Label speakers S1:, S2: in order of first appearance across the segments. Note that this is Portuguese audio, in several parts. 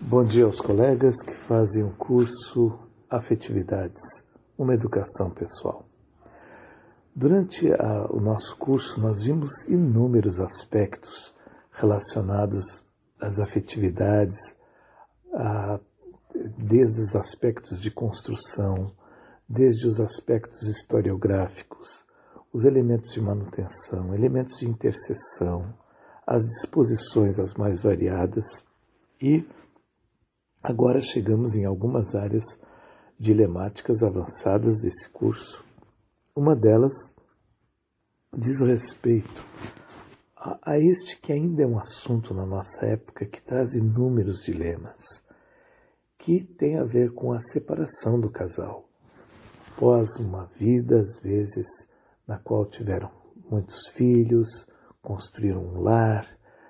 S1: Bom dia aos colegas que fazem o curso Afetividades, uma educação pessoal. Durante o nosso curso, nós vimos inúmeros aspectos relacionados às afetividades, desde os aspectos de construção, desde os aspectos historiográficos, os elementos de manutenção, elementos de interseção, as disposições as mais variadas e agora chegamos em algumas áreas dilemáticas avançadas desse curso. Uma delas diz respeito a este que ainda é um assunto na nossa época que traz inúmeros dilemas, que tem a ver com a separação do casal. Após uma vida, às vezes, na qual tiveram muitos filhos, construíram um lar,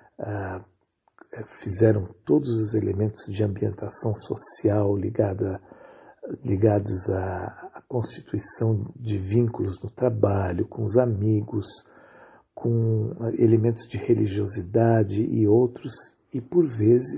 S1: fizeram todos os elementos de ambientação social ligados à constituição de vínculos no trabalho, com os amigos, com elementos de religiosidade e outros, e por vezes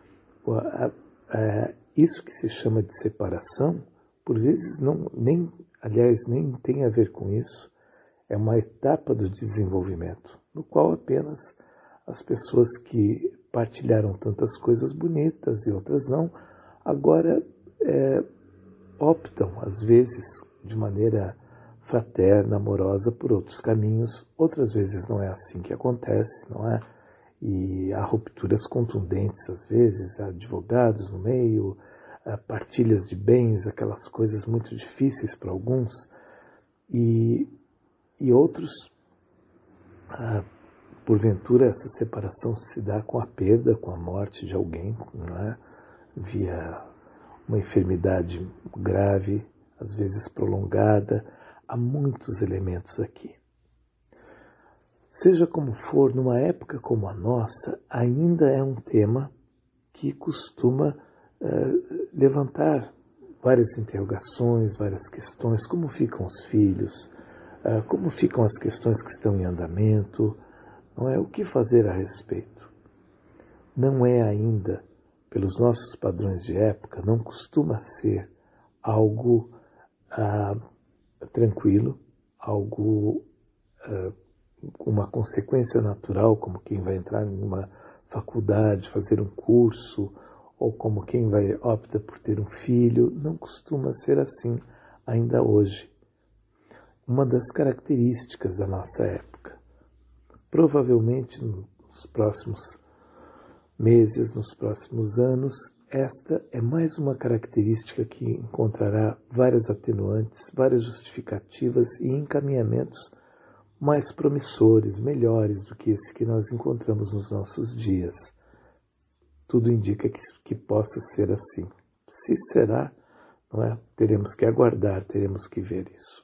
S1: isso que se chama de separação, por vezes nem tem a ver com isso, é uma etapa do desenvolvimento, no qual apenas as pessoas que partilharam tantas coisas bonitas e outras não, agora optam, às vezes, de maneira fraterna, amorosa, por outros caminhos. Outras vezes não é assim que acontece, não é? E há rupturas contundentes, às vezes, há advogados no meio, há partilhas de bens, aquelas coisas muito difíceis para alguns, e outros, porventura, essa separação se dá com a perda, com a morte de alguém, não é? Via uma enfermidade grave, às vezes prolongada. Há muitos elementos aqui. Seja como for, numa época como a nossa, ainda é um tema que costuma levantar várias interrogações, várias questões. Como ficam os filhos? Como ficam as questões que estão em andamento? Não é? O que fazer a respeito? Não é ainda, pelos nossos padrões de época, não costuma ser algo tranquilo, algo uma consequência natural, como quem vai entrar em uma faculdade, fazer um curso, ou como quem opta por ter um filho. Não costuma ser assim ainda hoje. Uma das características da nossa época. Provavelmente nos próximos meses, nos próximos anos, esta é mais uma característica que encontrará várias atenuantes, várias justificativas e encaminhamentos mais promissores, melhores do que esse que nós encontramos nos nossos dias. Tudo indica que possa ser assim. Se será, não é? Teremos que aguardar, teremos que ver isso.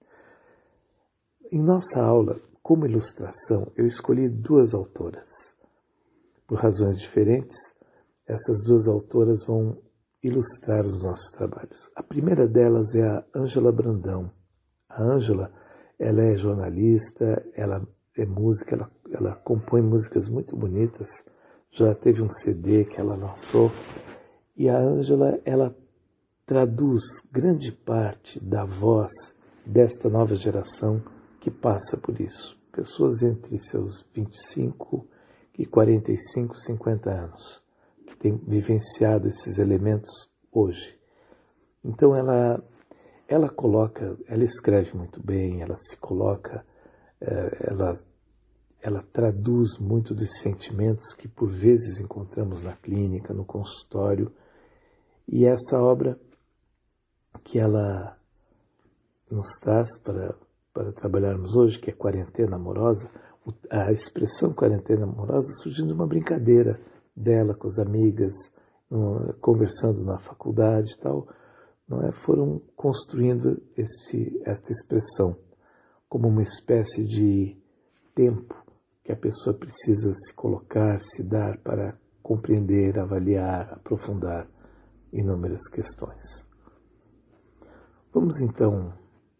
S1: Em nossa aula, como ilustração, eu escolhi duas autoras. Por razões diferentes, essas duas autoras vão ilustrar os nossos trabalhos. A primeira delas é a Ângela Brandão. A Ângela, ela é jornalista, ela é música, ela compõe músicas muito bonitas. Já teve um CD que ela lançou. E a Ângela, ela traduz grande parte da voz desta nova geração que passa por isso. Pessoas entre seus 25 e 45, 50 anos, que têm vivenciado esses elementos hoje. Então ela escreve muito bem, ela se coloca, ela traduz muito dos sentimentos que por vezes encontramos na clínica, no consultório. E essa obra que ela nos traz para trabalharmos hoje, que é Quarentena Amorosa, a expressão Quarentena Amorosa surgiu de uma brincadeira dela com as amigas, conversando na faculdade e tal, não é? Foram construindo esta expressão como uma espécie de tempo que a pessoa precisa se colocar, se dar para compreender, avaliar, aprofundar inúmeras questões. Vamos então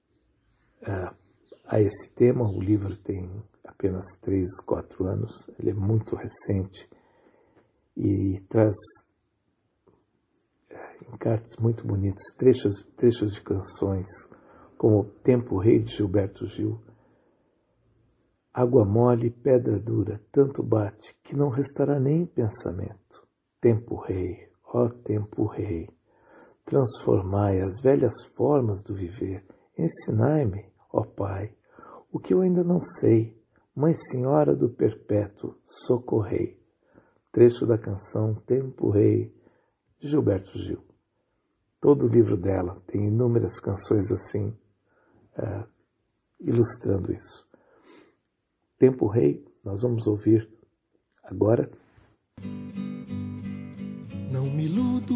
S1: a esse tema. O livro tem apenas 3, 4 anos, ele é muito recente e traz encartes muito bonitos, trechos de canções, como Tempo Rei de Gilberto Gil. Água mole, pedra dura, tanto bate que não restará nem pensamento. Tempo rei, ó tempo rei, transformai as velhas formas do viver. Ensinai-me, ó Pai, o que eu ainda não sei. Mãe Senhora do Perpétuo, socorrei. Trecho da canção Tempo Rei, de Gilberto Gil. Todo o livro dela tem inúmeras canções assim, ilustrando isso. Tempo Rei, nós vamos ouvir agora.
S2: Não me iludo,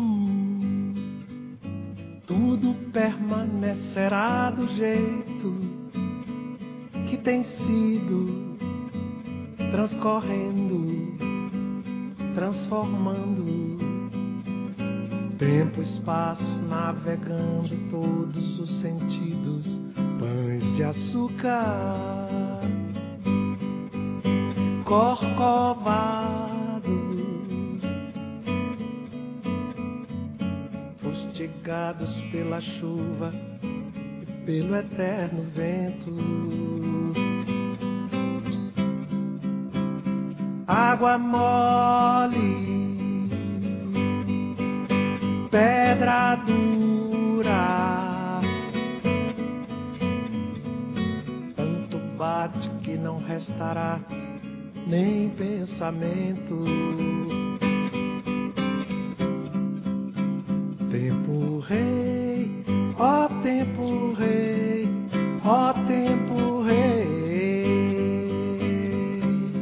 S2: tudo permanecerá do jeito que tem sido, transcorrendo, transformando. Tempo, espaço, navegando todos os sentidos, pães de açúcar, corcovados, fustigados pela chuva e pelo eterno vento. Água mole, pedra dura, tanto bate que não restará nem pensamento. Tempo rei, ó tempo rei, ó tempo rei,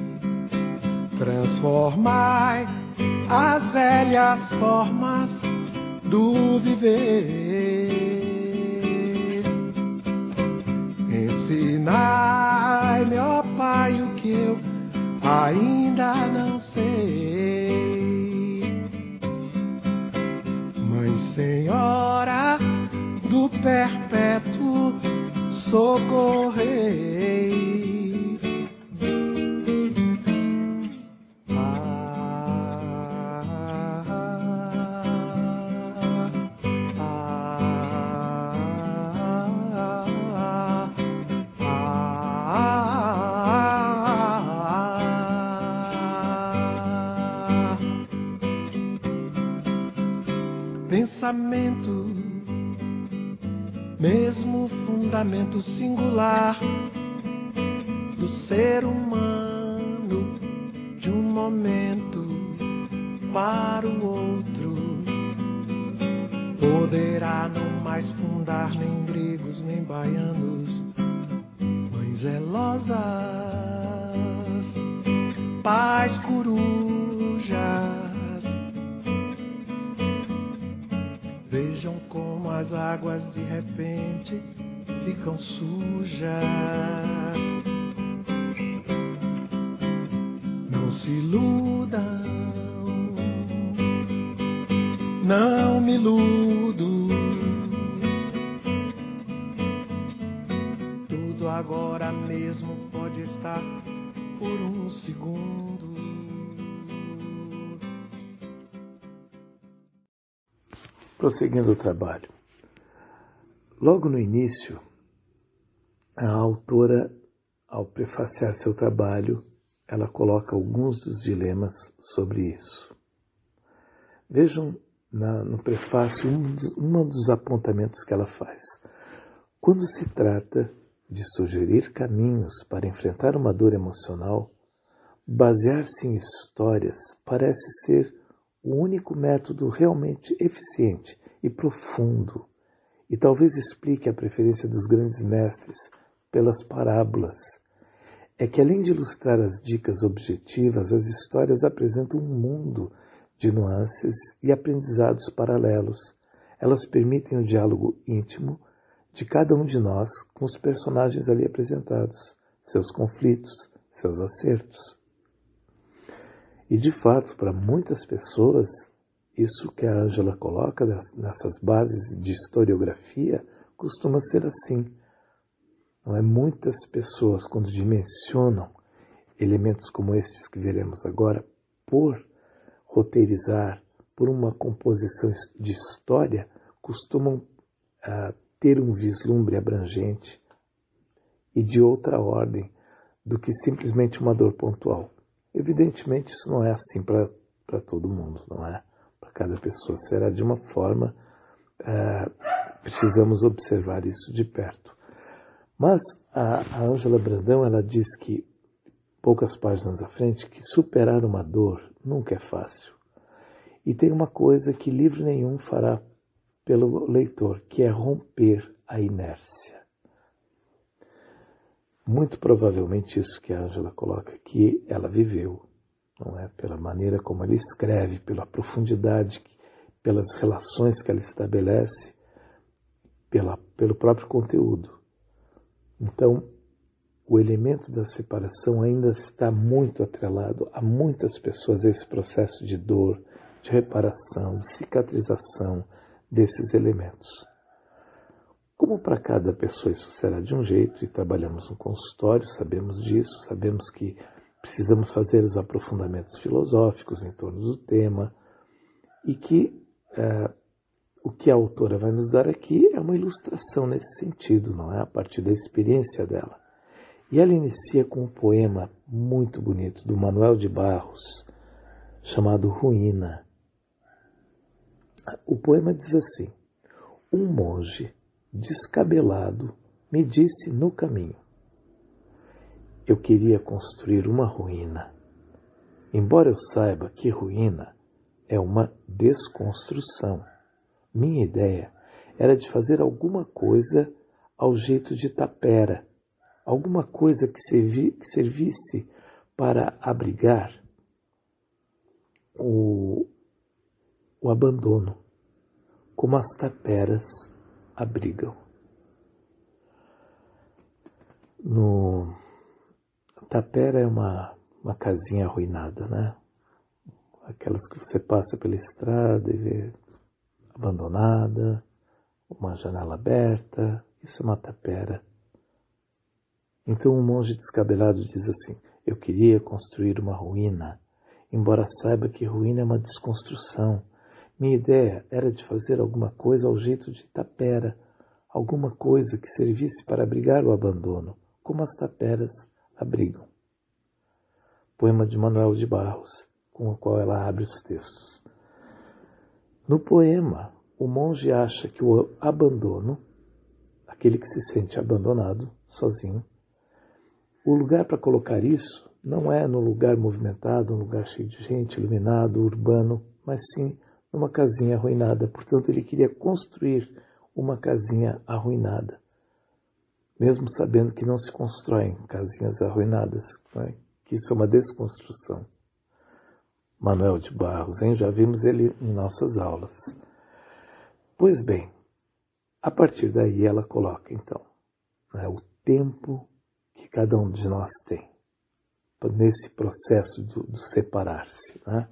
S2: transformai as velhas formas do viver. Ensinai-me, ó Pai, o que eu ainda não sei. Mãe Senhora do Perpétuo, socorrei. Pensamento, mesmo fundamento singular do ser humano, de um momento para o outro, poderá não mais fundar nem gregos nem baianos, mães zelosas, pais corujas. Vejam como as águas de repente ficam sujas. Não se iludam, não me iludo. Tudo agora mesmo pode estar por um segundo.
S1: Prosseguindo o trabalho. Logo no início, a autora, ao prefaciar seu trabalho, ela coloca alguns dos dilemas sobre isso. Vejam no prefácio um dos apontamentos que ela faz. Quando se trata de sugerir caminhos para enfrentar uma dor emocional, basear-se em histórias parece ser o único método realmente eficiente e profundo, e talvez explique a preferência dos grandes mestres pelas parábolas. É que, além de ilustrar as dicas objetivas, as histórias apresentam um mundo de nuances e aprendizados paralelos. Elas permitem o diálogo íntimo de cada um de nós com os personagens ali apresentados, seus conflitos, seus acertos. E, de fato, para muitas pessoas, isso que a Ângela coloca nessas bases de historiografia costuma ser assim. Não é? Muitas pessoas, quando dimensionam elementos como estes que veremos agora, por roteirizar, por uma composição de história, costumam ter um vislumbre abrangente e de outra ordem do que simplesmente uma dor pontual. Evidentemente, isso não é assim para todo mundo, não é? Para cada pessoa será de uma forma, precisamos observar isso de perto. Mas a Ângela Brandão, ela diz que, poucas páginas à frente, que superar uma dor nunca é fácil. E tem uma coisa que livro nenhum fará pelo leitor, que é romper a inércia. Muito provavelmente isso que a Ângela coloca aqui, ela viveu, não é? Pela maneira como ela escreve, pela profundidade, pelas relações que ela estabelece, pelo próprio conteúdo. Então, o elemento da separação ainda está muito atrelado a muitas pessoas, esse processo de dor, de reparação, de cicatrização desses elementos. Como para cada pessoa isso será de um jeito, e trabalhamos no consultório, sabemos disso, sabemos que precisamos fazer os aprofundamentos filosóficos em torno do tema, e que o que a autora vai nos dar aqui é uma ilustração nesse sentido, não é? A partir da experiência dela. E ela inicia com um poema muito bonito do Manuel de Barros, chamado Ruína. O poema diz assim: um monge descabelado me disse no caminho: eu queria construir uma ruína, embora eu saiba que ruína é uma desconstrução. Minha ideia era de fazer alguma coisa ao jeito de tapera, alguma coisa que servisse para abrigar o abandono, como as taperas abrigam. Tapera é uma casinha arruinada, né? Aquelas que você passa pela estrada e vê abandonada, uma janela aberta, isso é uma tapera. Então um monge descabelado diz assim: eu queria construir uma ruína, embora saiba que ruína é uma desconstrução. Minha ideia era de fazer alguma coisa ao jeito de tapera, alguma coisa que servisse para abrigar o abandono, como as taperas abrigam. Poema de Manuel de Barros, com o qual ela abre os textos. No poema, o monge acha que o abandono, aquele que se sente abandonado, sozinho, o lugar para colocar isso não é no lugar movimentado, um lugar cheio de gente, iluminado, urbano, mas sim numa casinha arruinada. Portanto, ele queria construir uma casinha arruinada, mesmo sabendo que não se constroem casinhas arruinadas, né? Que isso é uma desconstrução. Manuel de Barros, hein? Já vimos ele em nossas aulas. Pois bem, a partir daí ela coloca, então, né, o tempo que cada um de nós tem nesse processo do separar-se. Né?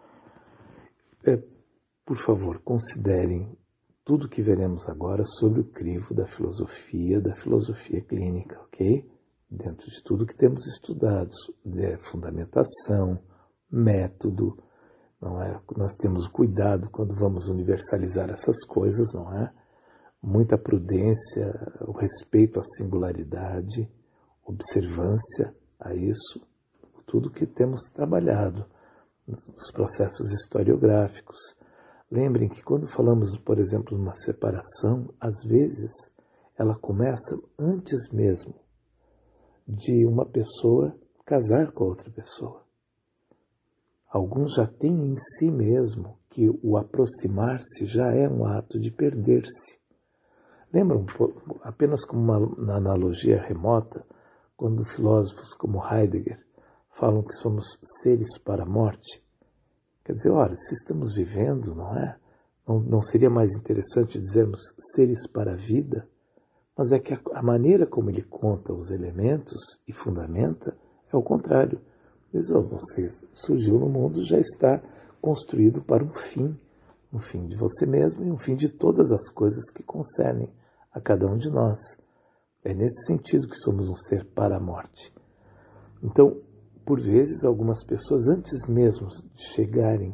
S1: Por favor, considerem tudo que veremos agora sobre o crivo da filosofia clínica, ok? Dentro de tudo que temos estudado, de fundamentação, método, não é? Nós temos cuidado quando vamos universalizar essas coisas, não é? Muita prudência, o respeito à singularidade, observância a isso, tudo que temos trabalhado nos processos historiográficos. Lembrem que quando falamos, por exemplo, de uma separação, às vezes ela começa antes mesmo de uma pessoa casar com a outra pessoa. Alguns já têm em si mesmo que o aproximar-se já é um ato de perder-se. Lembram, apenas como uma analogia remota, quando filósofos como Heidegger falam que somos seres para a morte? Quer dizer, olha, se estamos vivendo, não é? Não seria mais interessante dizermos seres para a vida? Mas é que a maneira como ele conta os elementos e fundamenta é o contrário. Diz, você surgiu no mundo, já está construído para um fim de você mesmo e um fim de todas as coisas que concernem a cada um de nós. É nesse sentido que somos um ser para a morte. Então, por vezes, algumas pessoas, antes mesmo de chegarem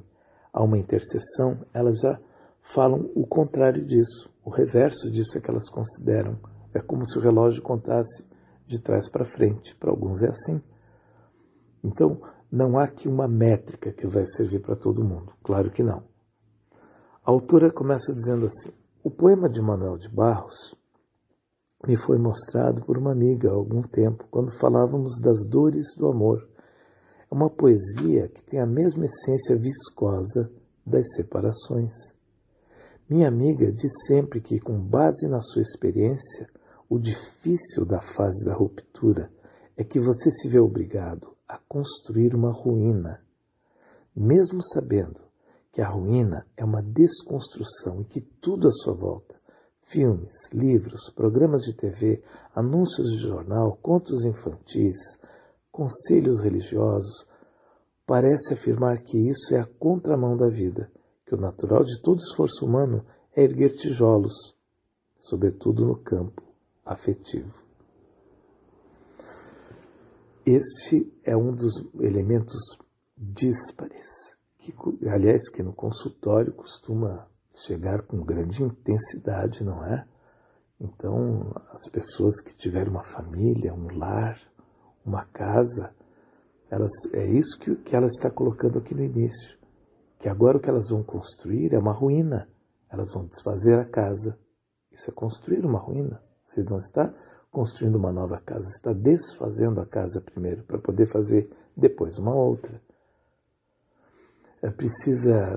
S1: há uma interseção, elas já falam o contrário disso. O reverso disso é que elas consideram. É como se o relógio contasse de trás para frente. Para alguns é assim. Então, não há aqui uma métrica que vai servir para todo mundo. Claro que não. A autora começa dizendo assim: o poema de Manuel de Barros me foi mostrado por uma amiga há algum tempo, quando falávamos das dores do amor. É uma poesia que tem a mesma essência viscosa das separações. Minha amiga diz sempre que, com base na sua experiência, o difícil da fase da ruptura é que você se vê obrigado a construir uma ruína, mesmo sabendo que a ruína é uma desconstrução e que tudo à sua volta, filmes, livros, programas de TV, anúncios de jornal, contos infantis, conselhos religiosos, parece afirmar que isso é a contramão da vida, que o natural de todo esforço humano é erguer tijolos, sobretudo no campo afetivo. Este é um dos elementos díspares, que no consultório costuma chegar com grande intensidade, não é? Então, as pessoas que tiveram uma família, um lar, uma casa, é isso que ela está colocando aqui no início. Que agora o que elas vão construir é uma ruína. Elas vão desfazer a casa. Isso é construir uma ruína. Você não está construindo uma nova casa, você está desfazendo a casa primeiro, para poder fazer depois uma outra. Precisa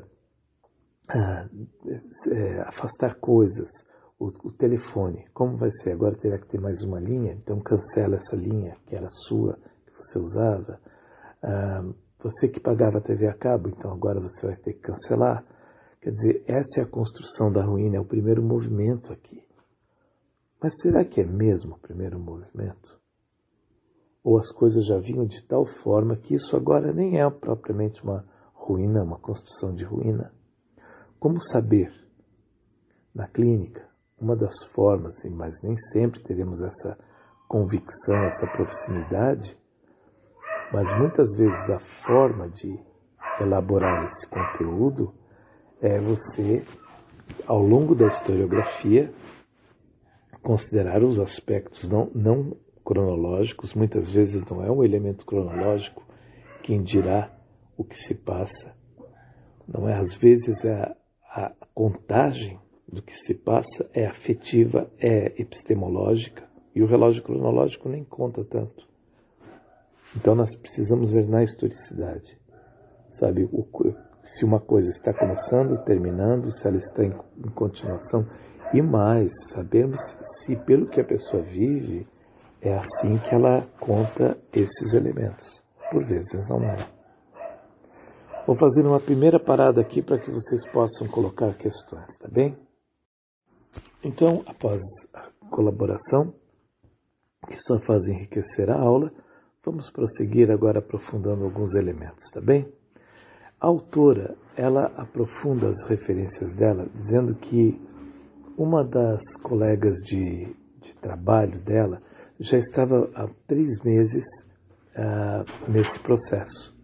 S1: afastar coisas. O telefone, como vai ser? Agora terá que ter mais uma linha, então cancela essa linha que era sua, que você usava. Você que pagava a TV a cabo, então agora você vai ter que cancelar. Quer dizer, essa é a construção da ruína, é o primeiro movimento aqui. Mas será que é mesmo o primeiro movimento? Ou as coisas já vinham de tal forma que isso agora nem é propriamente uma ruína, uma construção de ruína? Como saber? Na clínica, uma das formas, mas nem sempre teremos essa convicção, essa proximidade, mas muitas vezes a forma de elaborar esse conteúdo é você, ao longo da historiografia, considerar os aspectos não cronológicos. Muitas vezes não é um elemento cronológico quem dirá o que se passa. Não é, às vezes a contagem do que se passa é afetiva, é epistemológica, e o relógio cronológico nem conta tanto. Então nós precisamos ver na historicidade, sabe, se uma coisa está começando, terminando, se ela está em continuação, e mais, sabemos se pelo que a pessoa vive, é assim que ela conta esses elementos. Por vezes não é. Vou fazer uma primeira parada aqui para que vocês possam colocar questões, tá bem? Então, após a colaboração, que só faz enriquecer a aula, vamos prosseguir agora aprofundando alguns elementos, tá bem? A autora, ela aprofunda as referências dela, dizendo que uma das colegas de trabalho dela já estava há 3 meses nesse processo.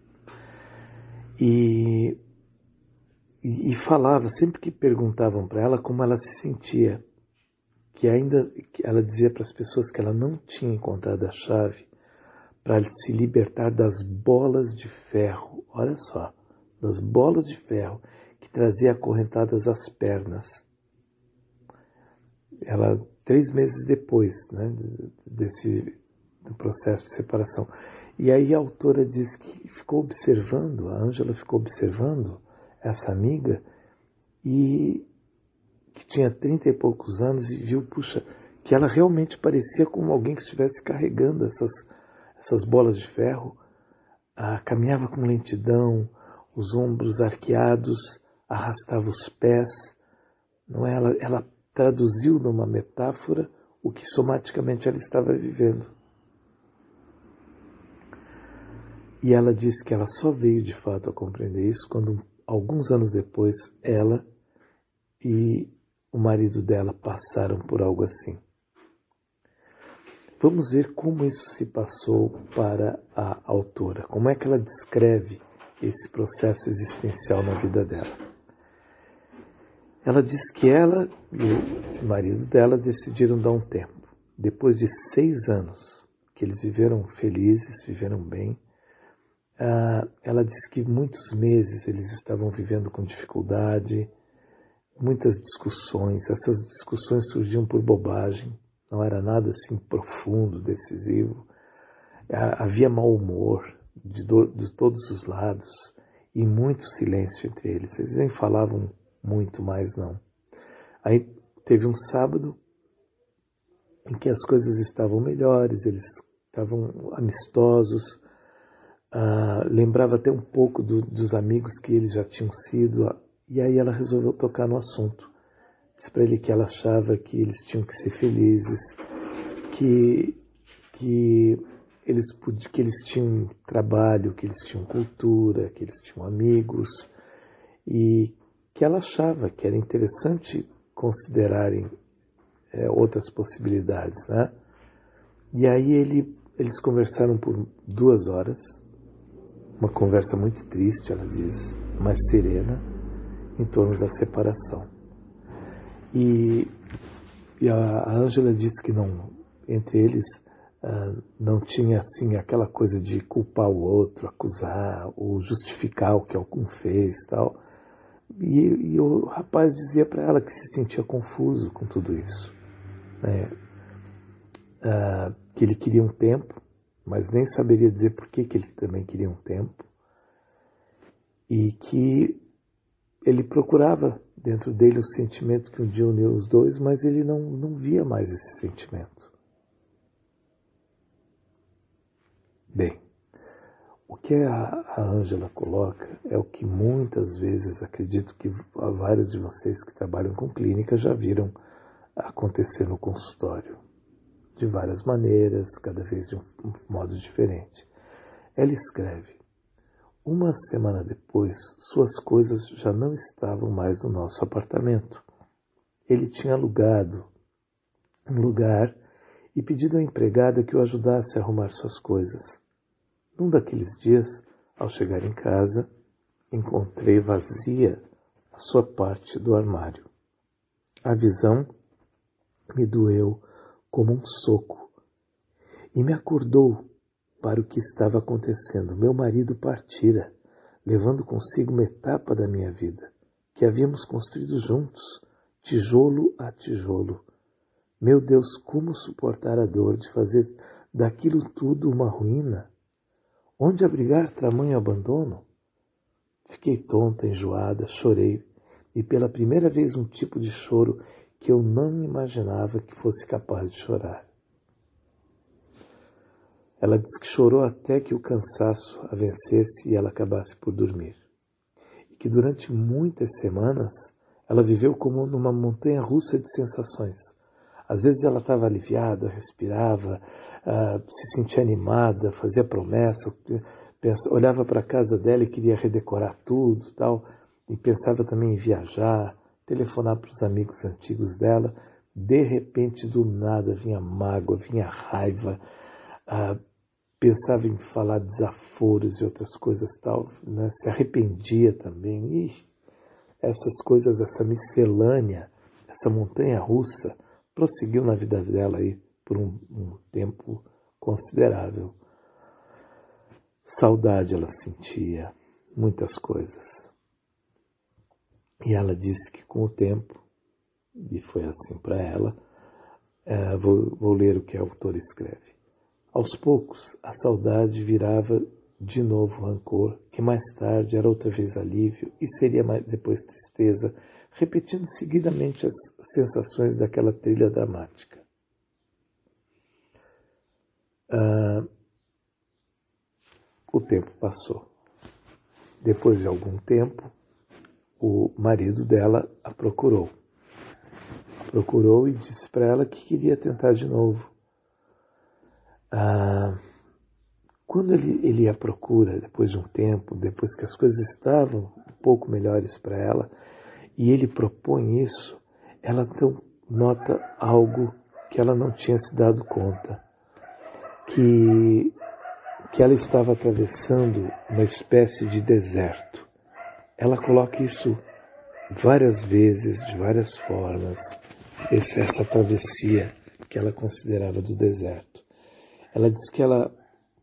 S1: E falava, sempre que perguntavam para ela como ela se sentia, que ela dizia para as pessoas que ela não tinha encontrado a chave para se libertar das bolas de ferro, olha só, das bolas de ferro que trazia acorrentadas às pernas. Ela, 3 meses depois, né, do processo de separação. E aí a autora diz que ficou observando, a Ângela ficou observando essa amiga, e que tinha 30 e poucos anos, e viu, puxa, que ela realmente parecia como alguém que estivesse carregando essas bolas de ferro. Caminhava com lentidão, os ombros arqueados, arrastava os pés. Não é? Ela traduziu numa metáfora o que somaticamente ela estava vivendo. E ela disse que ela só veio de fato a compreender isso quando, alguns anos depois, ela e o marido dela passaram por algo assim. Vamos ver como isso se passou para a autora. Como é que ela descreve esse processo existencial na vida dela. Ela diz que ela e o marido dela decidiram dar um tempo. Depois de 6 anos que eles viveram felizes, viveram bem, ela diz que muitos meses eles estavam vivendo com dificuldade, muitas discussões. Essas discussões surgiam por bobagem, não era nada assim profundo, decisivo. Havia mau humor de todos os lados e muito silêncio entre eles. Eles nem falavam muito mais, não. Aí teve um sábado em que as coisas estavam melhores, eles estavam amistosos, lembrava até um pouco dos amigos que eles já tinham sido, e aí ela resolveu tocar no assunto. Disse para ele que ela achava que eles tinham que ser felizes, que eles tinham trabalho, que eles tinham cultura, que eles tinham amigos, e que ela achava que era interessante considerarem outras possibilidades, né? E aí eles conversaram por 2 horas, uma conversa muito triste, ela diz, mas serena, em torno da separação. E a Ângela disse que não, entre eles não tinha assim aquela coisa de culpar o outro, acusar ou justificar o que algum fez, tal. E o rapaz dizia para ela que se sentia confuso com tudo isso, né? Que ele queria um tempo, mas nem saberia dizer por que ele também queria um tempo, e que ele procurava dentro dele o sentimento que um dia uniu os dois, mas ele não via mais esse sentimento. Bem, o que a Ângela coloca é o que muitas vezes, acredito que vários de vocês que trabalham com clínica já viram acontecer no consultório, de várias maneiras, cada vez de um modo diferente. Ela escreve: 1 semana depois, suas coisas já não estavam mais no nosso apartamento. Ele tinha alugado um lugar e pedido à empregada que o ajudasse a arrumar suas coisas. Num daqueles dias, ao chegar em casa, encontrei vazia a sua parte do armário. A visão me doeu como um soco e me acordou para o que estava acontecendo. Meu marido partira, levando consigo uma etapa da minha vida, que havíamos construído juntos, tijolo a tijolo. Meu Deus, como suportar a dor de fazer daquilo tudo uma ruína? Onde abrigar tamanho abandono? Fiquei tonta, enjoada, chorei, e pela primeira vez um tipo de choro que eu não imaginava que fosse capaz de chorar. Ela diz que chorou até que o cansaço a vencesse e ela acabasse por dormir. E que durante muitas semanas ela viveu como numa montanha-russa de sensações. Às vezes ela estava aliviada, respirava, se sentia animada, fazia promessa, olhava para a casa dela e queria redecorar tudo, tal, e pensava também em viajar, telefonar para os amigos antigos dela. De repente, do nada, vinha mágoa, vinha raiva, pensava em falar desaforos e outras coisas tal, né? Se arrependia também. E essas coisas, essa miscelânea, essa montanha-russa, prosseguiu na vida dela aí por um tempo considerável. Saudade ela sentia, muitas coisas. E ela disse que com o tempo, e foi assim para ela, vou ler o que a autora escreve. Aos poucos, a saudade virava de novo rancor, que mais tarde era outra vez alívio e seria depois tristeza, repetindo seguidamente as sensações daquela trilha dramática. O tempo passou. Depois de algum tempo, o marido dela a procurou. Procurou e disse para ela que queria tentar de novo. Quando ele a procura, depois de um tempo, depois que as coisas estavam um pouco melhores para ela, e ele propõe isso, ela então nota algo que ela não tinha se dado conta, que que ela estava atravessando uma espécie de deserto. Ela coloca isso várias vezes, de várias formas, essa travessia que ela considerava do deserto. Ela diz que ela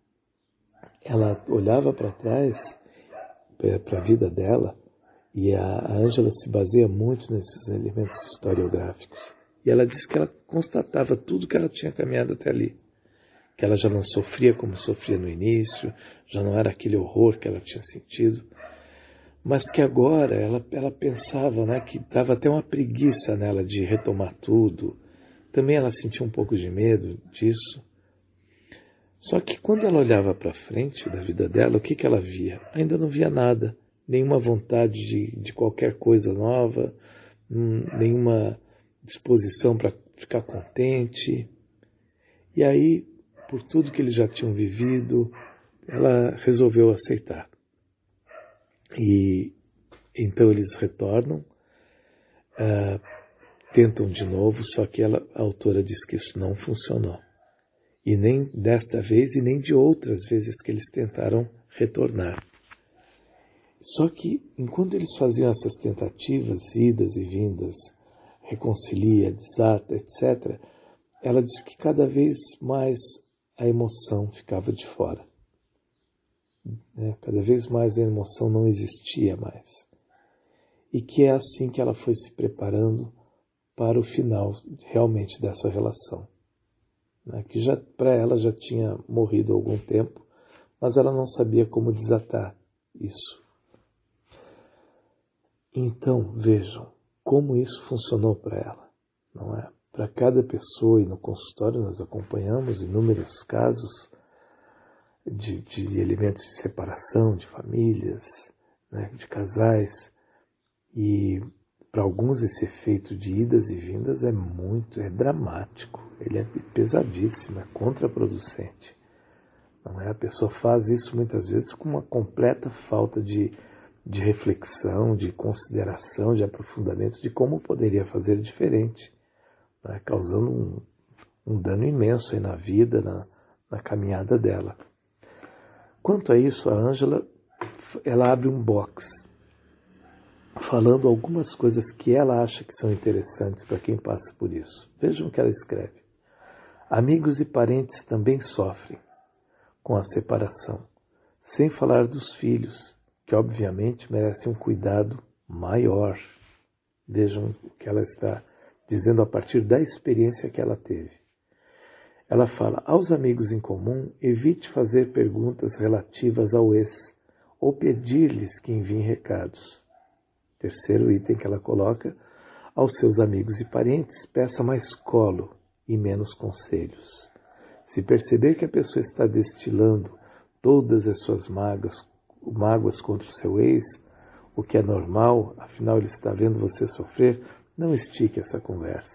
S1: olhava para trás, para a vida dela, e a Ângela se baseia muito nesses elementos historiográficos. E ela diz que ela constatava tudo que ela tinha caminhado até ali. Que ela já não sofria como sofria no início, já não era aquele horror que ela tinha sentido, mas que agora ela pensava, né, que dava até uma preguiça nela de retomar tudo. Também ela sentia um pouco de medo disso. Só que quando ela olhava para frente da vida dela, o que ela via? Ainda não via nada, nenhuma vontade de qualquer coisa nova, nenhuma disposição para ficar contente. E aí, por tudo que eles já tinham vivido, ela resolveu aceitar. E então eles retornam, tentam de novo, só que a autora diz que isso não funcionou. E nem desta vez e nem de outras vezes que eles tentaram retornar. Só que enquanto eles faziam essas tentativas, idas e vindas, reconcilia, desata, etc., ela diz que cada vez mais a emoção ficava de fora. Cada vez mais a emoção não existia mais. E que é assim que ela foi se preparando para o final realmente dessa relação. Que já para ela já tinha morrido há algum tempo, mas ela não sabia como desatar isso. Então, vejam como isso funcionou para ela, não é? Para cada pessoa, e no consultório nós acompanhamos inúmeros casos de elementos de separação, de famílias, né, de casais, e para alguns esse efeito de idas e vindas é dramático, ele é pesadíssimo, é contraproducente. Não é? A pessoa faz isso muitas vezes com uma completa falta de reflexão, de consideração, de aprofundamento de como poderia fazer diferente, né? Causando um dano imenso aí na vida, na caminhada dela. Quanto a isso, a Ângela, ela abre um box falando algumas coisas que ela acha que são interessantes para quem passa por isso. Vejam o que ela escreve. Amigos e parentes também sofrem com a separação, sem falar dos filhos, que obviamente merecem um cuidado maior. Vejam o que ela está dizendo a partir da experiência que ela teve. Ela fala, aos amigos em comum, evite fazer perguntas relativas ao ex, ou pedir-lhes que enviem recados. Terceiro item que ela coloca, aos seus amigos e parentes, peça mais colo e menos conselhos. Se perceber que a pessoa está destilando todas as suas mágoas contra o seu ex, o que é normal, afinal ele está vendo você sofrer, não estique essa conversa.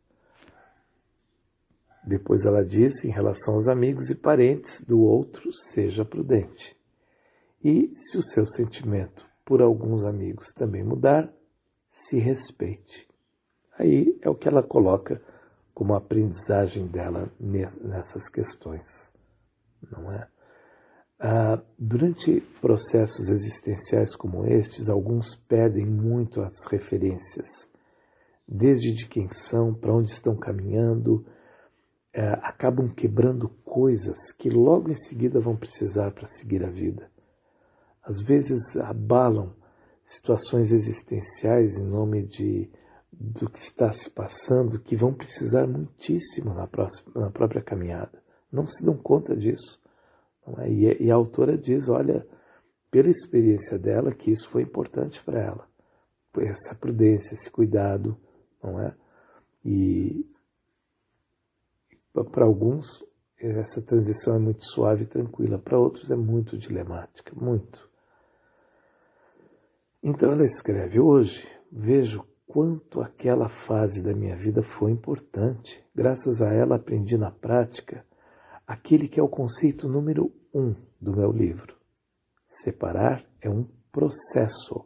S1: Depois ela diz, em relação aos amigos e parentes do outro, seja prudente. E se o seu sentimento por alguns amigos também mudar, se respeite. Aí é o que ela coloca como aprendizagem dela nessas questões, não é? Durante processos existenciais como estes, alguns perdem muito as referências, desde de quem são, para onde estão caminhando, acabam quebrando coisas que logo em seguida vão precisar para seguir a vida. Às vezes abalam situações existenciais em nome do que está se passando, que vão precisar muitíssimo na própria caminhada. Não se dão conta disso. Não é? E a autora diz, olha, pela experiência dela, que isso foi importante para ela. Essa prudência, esse cuidado, não é? E para alguns, essa transição é muito suave e tranquila. Para outros é muito dilemática, muito. Então ela escreve, hoje vejo quanto aquela fase da minha vida foi importante. Graças a ela aprendi na prática aquele que é o conceito número 1 do meu livro. Separar é um processo.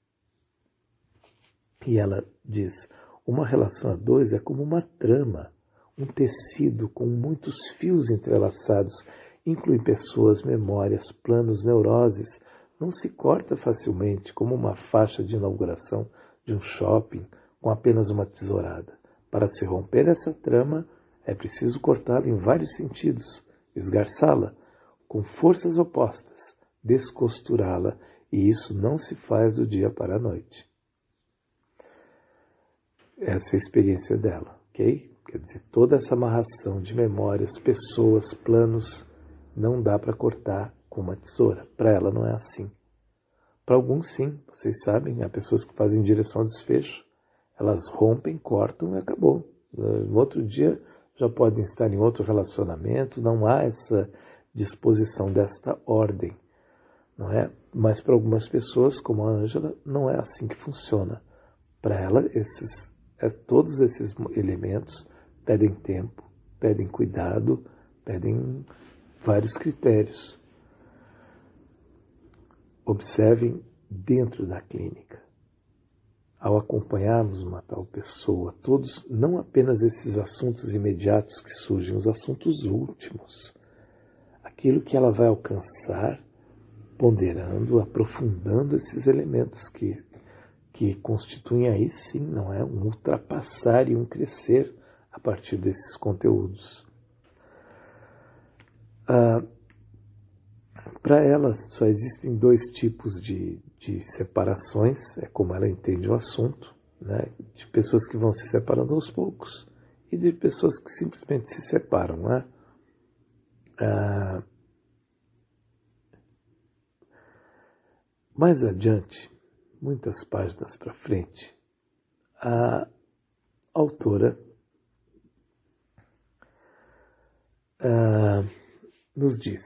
S1: E ela diz, uma relação a dois é como uma trama, um tecido com muitos fios entrelaçados Inclui pessoas, memórias, planos, neuroses. Não se corta facilmente como uma faixa de inauguração de um shopping com apenas uma tesourada. Para se romper essa trama, é preciso cortá-la em vários sentidos, esgarçá-la com forças opostas, descosturá-la, e isso não se faz do dia para a noite. Essa é a experiência dela, ok? Quer dizer, toda essa amarração de memórias, pessoas, planos, não dá para cortar com uma tesoura. Para ela não é assim. Para alguns sim, vocês sabem, há pessoas que fazem em direção ao desfecho. Elas rompem, cortam e acabou. No outro dia já podem estar em outro relacionamento, não há essa disposição desta ordem, não é? Mas para algumas pessoas, como a Ângela, não é assim que funciona. Para ela, todos esses elementos pedem tempo, pedem cuidado, pedem vários critérios. Observem dentro da clínica. Ao acompanharmos uma tal pessoa, todos, não apenas esses assuntos imediatos que surgem, os assuntos últimos, aquilo que ela vai alcançar, ponderando, aprofundando esses elementos que constituem aí sim, não é? Um ultrapassar e um crescer a partir desses conteúdos. Para ela, só existem dois tipos de separações, é como ela entende o assunto, né? De pessoas que vão se separando aos poucos e de pessoas que simplesmente se separam, né? Mais adiante, muitas páginas para frente, a autora nos diz,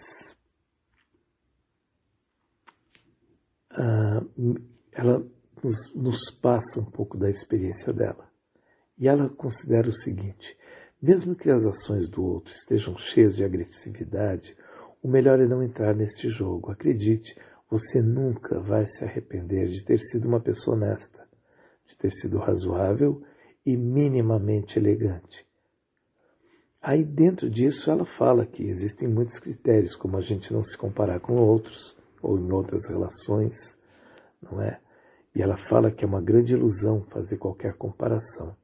S1: ela nos passa um pouco da experiência dela. E ela considera o seguinte: mesmo que as ações do outro estejam cheias de agressividade, o melhor é não entrar neste jogo. Acredite, você nunca vai se arrepender de ter sido uma pessoa honesta, de ter sido razoável e minimamente elegante. Aí dentro disso ela fala que existem muitos critérios, como a gente não se comparar com outros, ou em outras relações, não é? E ela fala que é uma grande ilusão fazer qualquer comparação.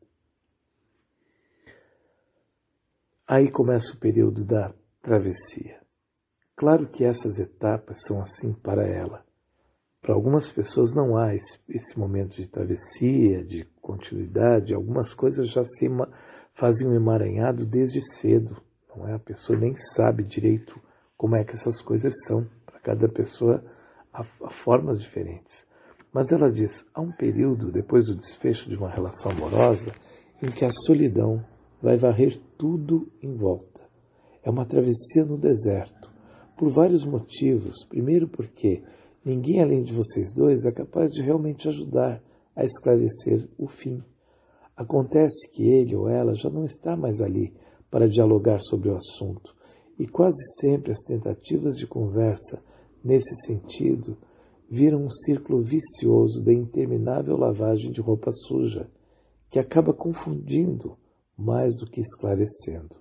S1: Aí começa o período da travessia. Claro que essas etapas são assim para ela. Para algumas pessoas não há esse momento de travessia, de continuidade. Algumas coisas já se fazem um emaranhado desde cedo. Não é? A pessoa nem sabe direito como é que essas coisas são. Para cada pessoa há formas diferentes. Mas ela diz, há um período depois do desfecho de uma relação amorosa em que a solidão vai varrer tudo em volta. É uma travessia no deserto, por vários motivos. Primeiro porque ninguém além de vocês dois é capaz de realmente ajudar a esclarecer o fim. Acontece que ele ou ela já não está mais ali para dialogar sobre o assunto, e quase sempre as tentativas de conversa nesse sentido viram um círculo vicioso da interminável lavagem de roupa suja, que acaba confundindo mais do que esclarecendo.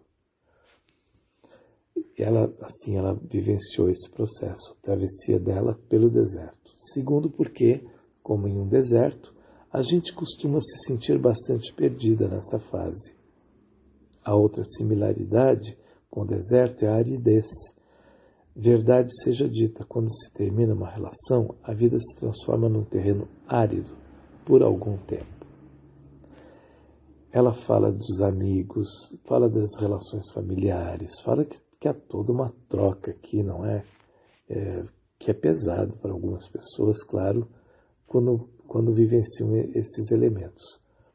S1: Ela vivenciou esse processo, a travessia dela pelo deserto. Segundo porque, como em um deserto, a gente costuma se sentir bastante perdida nessa fase. A outra similaridade com o deserto é a aridez. Verdade seja dita, quando se termina uma relação, a vida se transforma num terreno árido por algum tempo. Ela fala dos amigos, fala das relações familiares, fala que há toda uma troca aqui, não é? Que é pesado para algumas pessoas, claro, quando vivenciam esses elementos.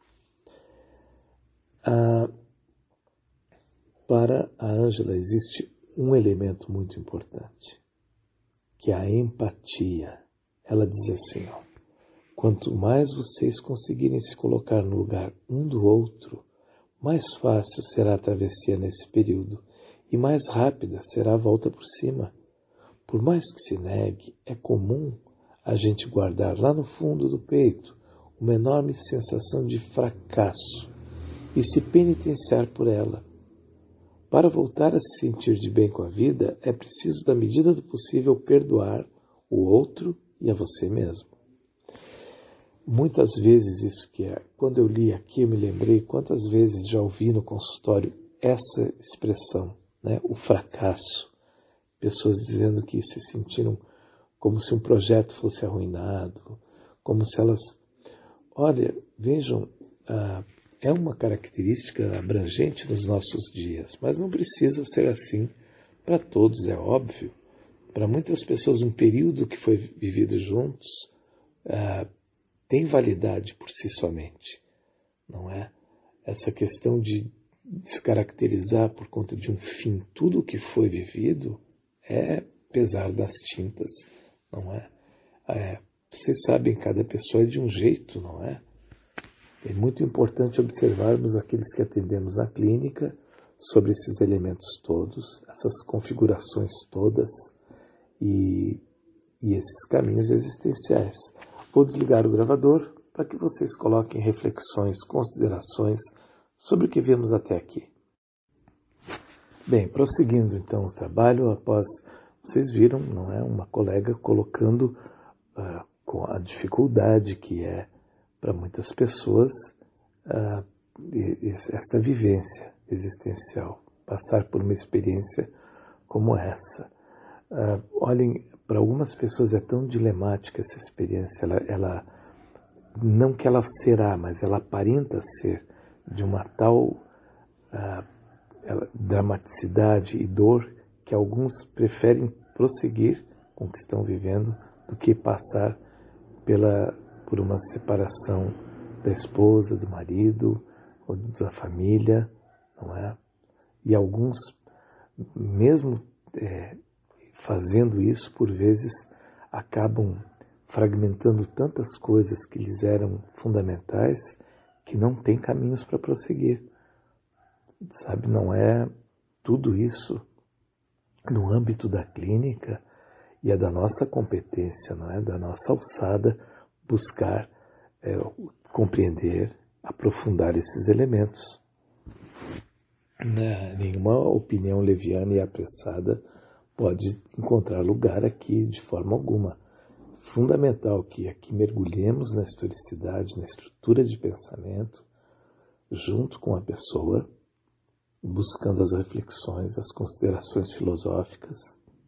S1: Para a Ângela existe um elemento muito importante, que é a empatia. Ela diz assim, quanto mais vocês conseguirem se colocar no lugar um do outro, mais fácil será a travessia nesse período e mais rápida será a volta por cima. Por mais que se negue, é comum a gente guardar lá no fundo do peito uma enorme sensação de fracasso e se penitenciar por ela. Para voltar a se sentir de bem com a vida, é preciso, na medida do possível, perdoar o outro e a você mesmo. Muitas vezes isso que é, quando eu li aqui, eu me lembrei quantas vezes já ouvi no consultório essa expressão, né? O fracasso. Pessoas dizendo que se sentiram como se um projeto fosse arruinado, como se elas... Olha, vejam, é uma característica abrangente nos nossos dias, mas não precisa ser assim para todos, é óbvio. Para muitas pessoas, um período que foi vivido juntos tem validade por si somente, não é? Essa questão de descaracterizar por conta de um fim tudo o que foi vivido é pesar das tintas, não é? Vocês sabem, cada pessoa é de um jeito, não é? É muito importante observarmos aqueles que atendemos na clínica sobre esses elementos todos, essas configurações todas e esses caminhos existenciais. Vou desligar o gravador para que vocês coloquem reflexões, considerações sobre o que vimos até aqui. Bem, prosseguindo então o trabalho, após vocês viram, não é, uma colega colocando com a dificuldade que é para muitas pessoas esta vivência existencial, passar por uma experiência como essa. Olhem, para algumas pessoas é tão dilemática essa experiência, ela não que ela será, mas ela aparenta ser de uma tal dramaticidade e dor que alguns preferem prosseguir com o que estão vivendo do que passar por uma separação da esposa, do marido ou da família, não é? E alguns, mesmo fazendo isso, por vezes acabam fragmentando tantas coisas que lhes eram fundamentais que não tem caminhos para prosseguir. Sabe, não é tudo isso no âmbito da clínica e é da nossa competência, não é? Da nossa alçada buscar compreender, aprofundar esses elementos. Nenhuma opinião leviana e apressada pode encontrar lugar aqui de forma alguma. Fundamental que aqui mergulhemos na historicidade, na estrutura de pensamento, junto com a pessoa, buscando as reflexões, as considerações filosóficas,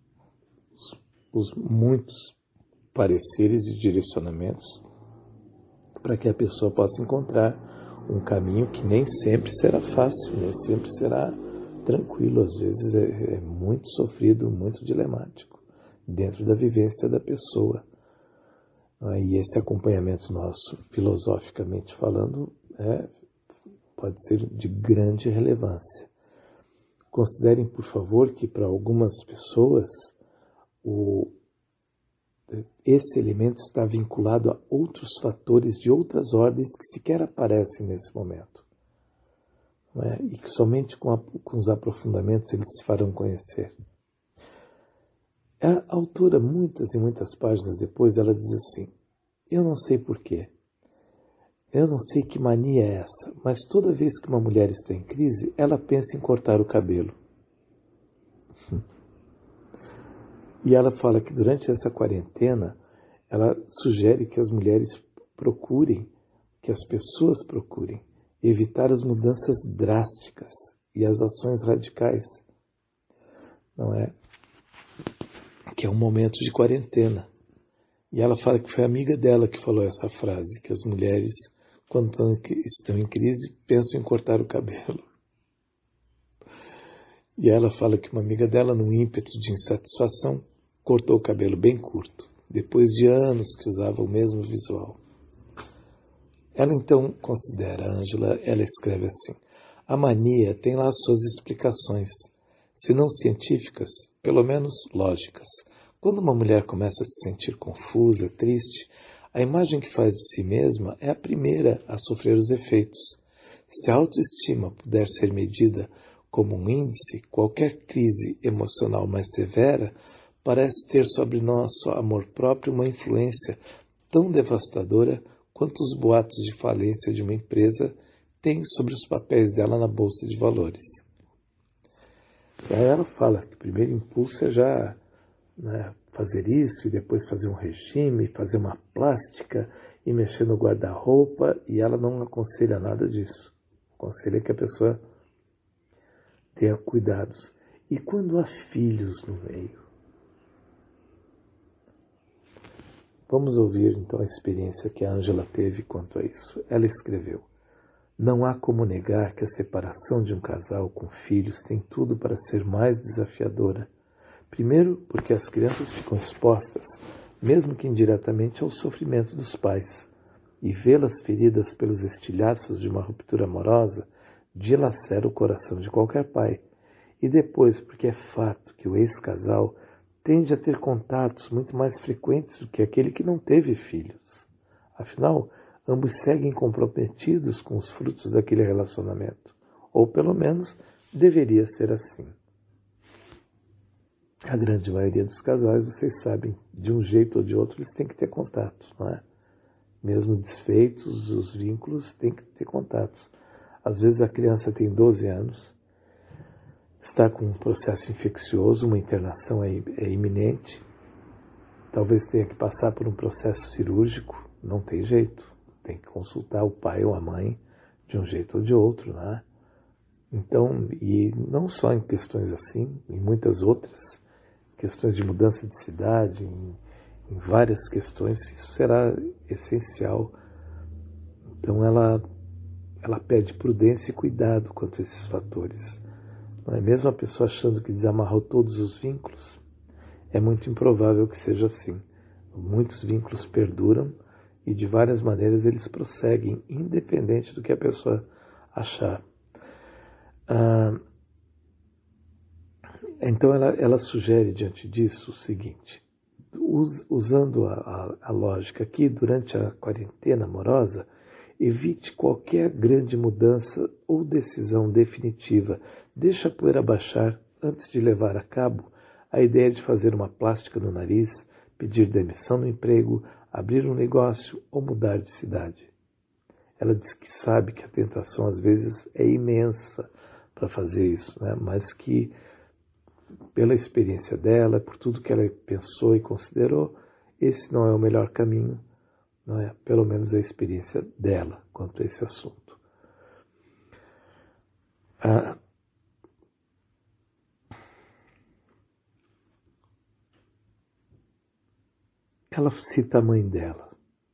S1: os muitos pareceres e direcionamentos, para que a pessoa possa encontrar um caminho que nem sempre será fácil, nem sempre será tranquilo, às vezes é muito sofrido, muito dilemático, dentro da vivência da pessoa. E esse acompanhamento nosso, filosoficamente falando, pode ser de grande relevância. Considerem, por favor, que para algumas pessoas esse elemento está vinculado a outros fatores de outras ordens que sequer aparecem nesse momento. Não é? E que somente com os aprofundamentos eles se farão conhecer. A autora, muitas e muitas páginas depois, ela diz assim: eu não sei porquê, eu não sei que mania é essa, mas toda vez que uma mulher está em crise, ela pensa em cortar o cabelo. E ela fala que durante essa quarentena, ela sugere que as mulheres procurem, que as pessoas procurem, evitar as mudanças drásticas e as ações radicais. Não é? Que é um momento de quarentena. E ela fala que foi a amiga dela que falou essa frase, que as mulheres, quando estão em crise, pensam em cortar o cabelo. E ela fala que uma amiga dela, num ímpeto de insatisfação, cortou o cabelo bem curto, depois de anos que usava o mesmo visual. Ela então considera, Ângela, ela escreve assim: a mania tem lá suas explicações, se não científicas, pelo menos lógicas. Quando uma mulher começa a se sentir confusa, triste, a imagem que faz de si mesma é a primeira a sofrer os efeitos. Se a autoestima puder ser medida como um índice, qualquer crise emocional mais severa parece ter sobre nosso amor próprio uma influência tão devastadora quanto os boatos de falência de uma empresa têm sobre os papéis dela na bolsa de valores. E aí ela fala que o primeiro impulso é já, né, fazer isso e depois fazer um regime, fazer uma plástica e mexer no guarda-roupa, e ela não aconselha nada disso. Aconselha que a pessoa tenha cuidados. E quando há filhos no meio? Vamos ouvir então a experiência que a Ângela teve quanto a isso. Ela escreveu: não há como negar que a separação de um casal com filhos tem tudo para ser mais desafiadora. Primeiro, porque as crianças ficam expostas, mesmo que indiretamente, ao sofrimento dos pais. E vê-las feridas pelos estilhaços de uma ruptura amorosa dilacera o coração de qualquer pai. E depois, porque é fato que o ex-casal tende a ter contatos muito mais frequentes do que aquele que não teve filhos. Afinal, ambos seguem comprometidos com os frutos daquele relacionamento. Ou, pelo menos, deveria ser assim. A grande maioria dos casais, vocês sabem, de um jeito ou de outro, eles têm que ter contatos, não é? Mesmo desfeitos, os vínculos têm que ter contatos. Às vezes a criança tem 12 anos, está com um processo infeccioso, uma internação é iminente, talvez tenha que passar por um processo cirúrgico, não tem jeito, tem que consultar o pai ou a mãe de um jeito ou de outro, né? Então, e não só em questões assim, em muitas outras, questões de mudança de cidade, em várias questões, isso será essencial. Então ela pede prudência e cuidado quanto a esses fatores. Não é mesmo a pessoa achando que desamarrou todos os vínculos? É muito improvável que seja assim. Muitos vínculos perduram e de várias maneiras eles prosseguem, independente do que a pessoa achar. Então ela sugere diante disso o seguinte: usando a lógica aqui, durante a quarentena amorosa, evite qualquer grande mudança ou decisão definitiva. Deixa a poeira baixar antes de levar a cabo a ideia de fazer uma plástica no nariz, pedir demissão no emprego, abrir um negócio ou mudar de cidade. Ela diz que sabe que a tentação às vezes é imensa para fazer isso, né? Mas que pela experiência dela, por tudo que ela pensou e considerou, esse não é o melhor caminho, não é? Pelo menos a experiência dela quanto a esse assunto. Ela cita a mãe dela.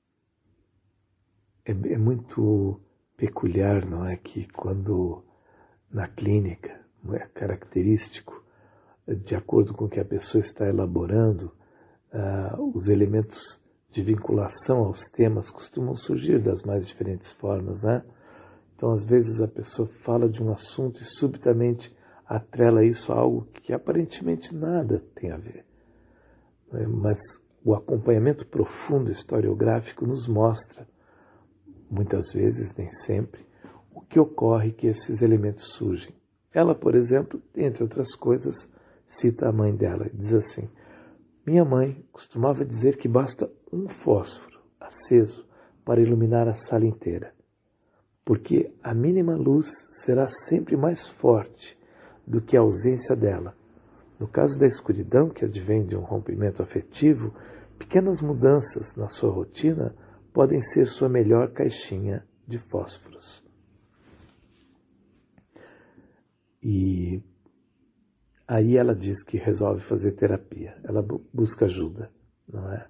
S1: É muito peculiar, não é, que quando na clínica, não é característico, de acordo com o que a pessoa está elaborando, os elementos de vinculação aos temas costumam surgir das mais diferentes formas, né? Então, às vezes, a pessoa fala de um assunto e subitamente atrela isso a algo que aparentemente nada tem a ver. Mas o acompanhamento profundo historiográfico nos mostra, muitas vezes, nem sempre, o que ocorre que esses elementos surgem. Ela, por exemplo, entre outras coisas, cita a mãe dela e diz assim: minha mãe costumava dizer que basta um fósforo aceso para iluminar a sala inteira, porque a mínima luz será sempre mais forte do que a ausência dela. No caso da escuridão que advém de um rompimento afetivo, pequenas mudanças na sua rotina podem ser sua melhor caixinha de fósforos. E aí ela diz que resolve fazer terapia. Ela busca ajuda, não é?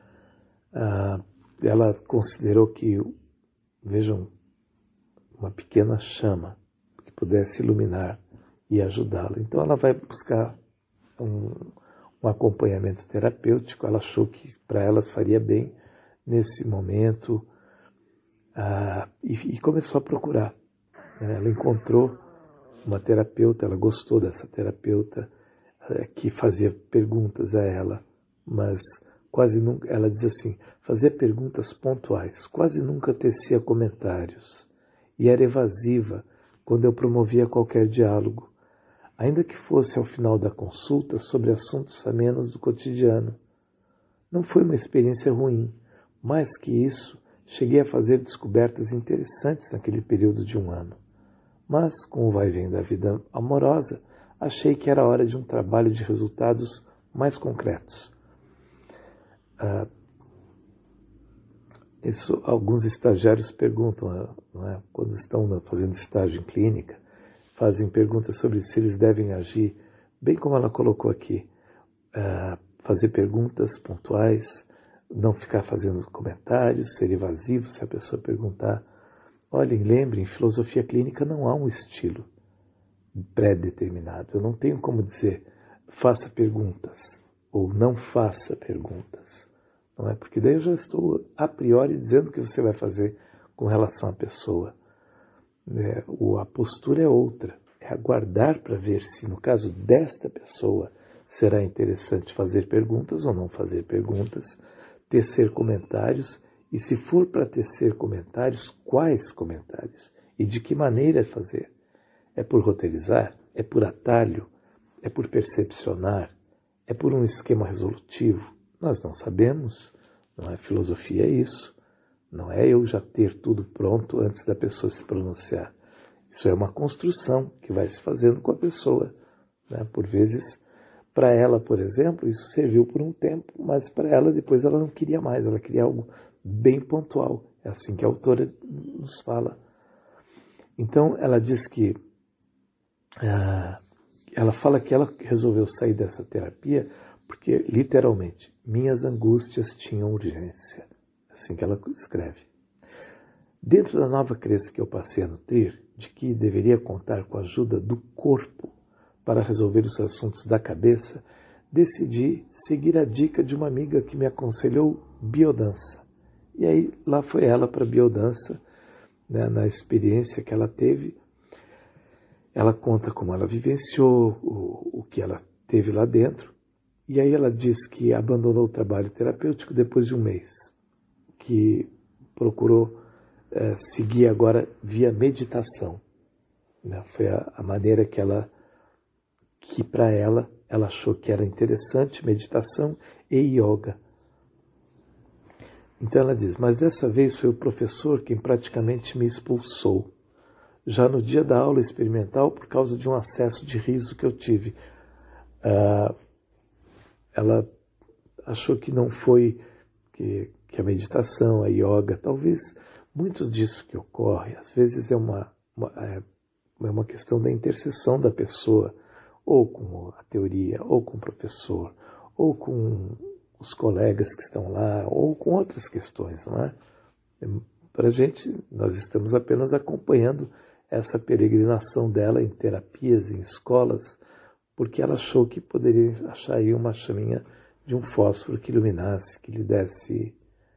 S1: Ela considerou que, vejam, uma pequena chama que pudesse iluminar e ajudá-la. Então ela vai buscar um acompanhamento terapêutico. Ela achou que para ela faria bem nesse momento e começou a procurar. Ela encontrou uma terapeuta, ela gostou dessa terapeuta que fazia perguntas a ela, mas quase nunca, ela diz assim, fazia perguntas pontuais, quase nunca tecia comentários e era evasiva quando eu promovia qualquer diálogo, ainda que fosse ao final da consulta sobre assuntos amenos do cotidiano. Não foi uma experiência ruim, mais que isso, cheguei a fazer descobertas interessantes naquele período de 1 ano. Mas, com o vai-vem da vida amorosa, achei que era hora de um trabalho de resultados mais concretos. Isso alguns estagiários perguntam, não é? Quando estão fazendo estágio em clínica, fazem perguntas sobre se eles devem agir, bem como ela colocou aqui, fazer perguntas pontuais, não ficar fazendo comentários, ser evasivo se a pessoa perguntar. Olhem, lembrem, em filosofia clínica não há um estilo pré-determinado. Eu não tenho como dizer faça perguntas ou não faça perguntas. Não é? Porque daí eu já estou a priori dizendo o que você vai fazer com relação à pessoa. A postura é outra. É aguardar para ver se, no caso desta pessoa, será interessante fazer perguntas ou não fazer perguntas, tecer comentários, e se for para tecer comentários, quais comentários? E de que maneira fazer? É por roteirizar? É por atalho? É por percepcionar? É por um esquema resolutivo? Nós não sabemos. Não é? Filosofia é isso. Não é eu já ter tudo pronto antes da pessoa se pronunciar. Isso é uma construção que vai se fazendo com a pessoa. Né? Por vezes, para ela, por exemplo, isso serviu por um tempo, mas para ela depois ela não queria mais, ela queria algo bem pontual. É assim que a autora nos fala. Então, ela diz que ela fala que ela resolveu sair dessa terapia porque, literalmente, minhas angústias tinham urgência. Assim que ela escreve. Dentro da nova crença que eu passei a nutrir, de que deveria contar com a ajuda do corpo para resolver os assuntos da cabeça, decidi seguir a dica de uma amiga que me aconselhou biodança. E aí, lá foi ela para a biodança, né, na experiência que ela teve. Ela conta como ela vivenciou, o que ela teve lá dentro. E aí ela diz que abandonou o trabalho terapêutico depois de um mês, que procurou seguir agora via meditação. Né? Foi a maneira que para ela achou que era interessante, meditação e yoga. Então ela diz, mas dessa vez foi o professor quem praticamente me expulsou. Já no dia da aula experimental, por causa de um acesso de riso que eu tive. Ela achou que não foi que a meditação, a yoga, talvez muitos disso que ocorre, às vezes é uma questão da interseção da pessoa, ou com a teoria, ou com o professor, ou com os colegas que estão lá, ou com outras questões, não é? Para a gente, nós estamos apenas acompanhando essa peregrinação dela em terapias, em escolas, porque ela achou que poderia achar aí uma chaminha de um fósforo que iluminasse, que lhe desse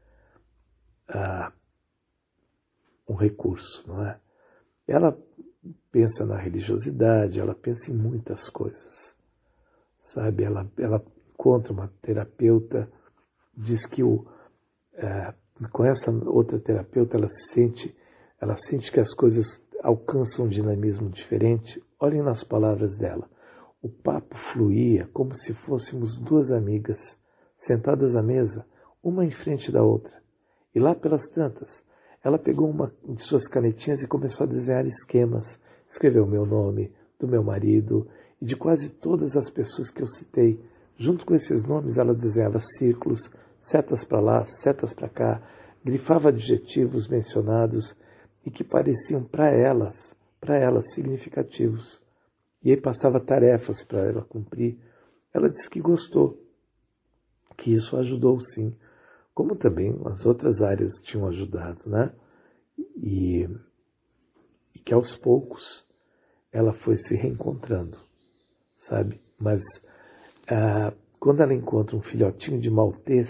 S1: um recurso, não é? Ela pensa na religiosidade, ela pensa em muitas coisas, sabe? Ela encontra uma terapeuta, diz que com essa outra terapeuta ela sente que as coisas alcançam um dinamismo diferente. Olhem nas palavras dela. O papo fluía como se fôssemos duas amigas, sentadas à mesa, uma em frente da outra. E lá pelas tantas, ela pegou uma de suas canetinhas e começou a desenhar esquemas. Escreveu o meu nome, do meu marido e de quase todas as pessoas que eu citei. Junto com esses nomes, ela desenhava círculos, setas para lá, setas para cá, grifava adjetivos mencionados e que pareciam para elas significativos. E aí passava tarefas para ela cumprir. Ela disse que gostou, que isso ajudou sim, como também as outras áreas tinham ajudado, né? E que aos poucos ela foi se reencontrando, sabe? Mas quando ela encontra um filhotinho de maltês,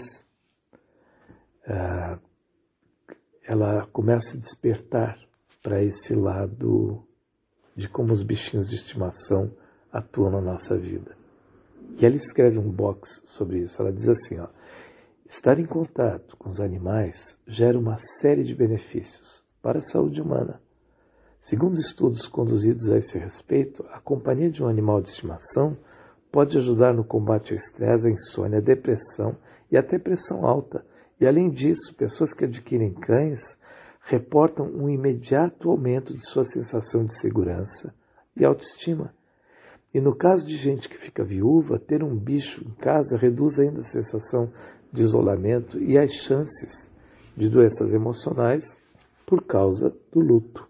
S1: ela começa a despertar para esse lado de como os bichinhos de estimação atuam na nossa vida. E ela escreve um box sobre isso. Ela diz assim, estar em contato com os animais gera uma série de benefícios para a saúde humana. Segundo estudos conduzidos a esse respeito, a companhia de um animal de estimação pode ajudar no combate ao estresse, à insônia, à depressão e até pressão alta. E além disso, pessoas que adquirem cães reportam um imediato aumento de sua sensação de segurança e autoestima. E no caso de gente que fica viúva, ter um bicho em casa reduz ainda a sensação de isolamento e as chances de doenças emocionais por causa do luto.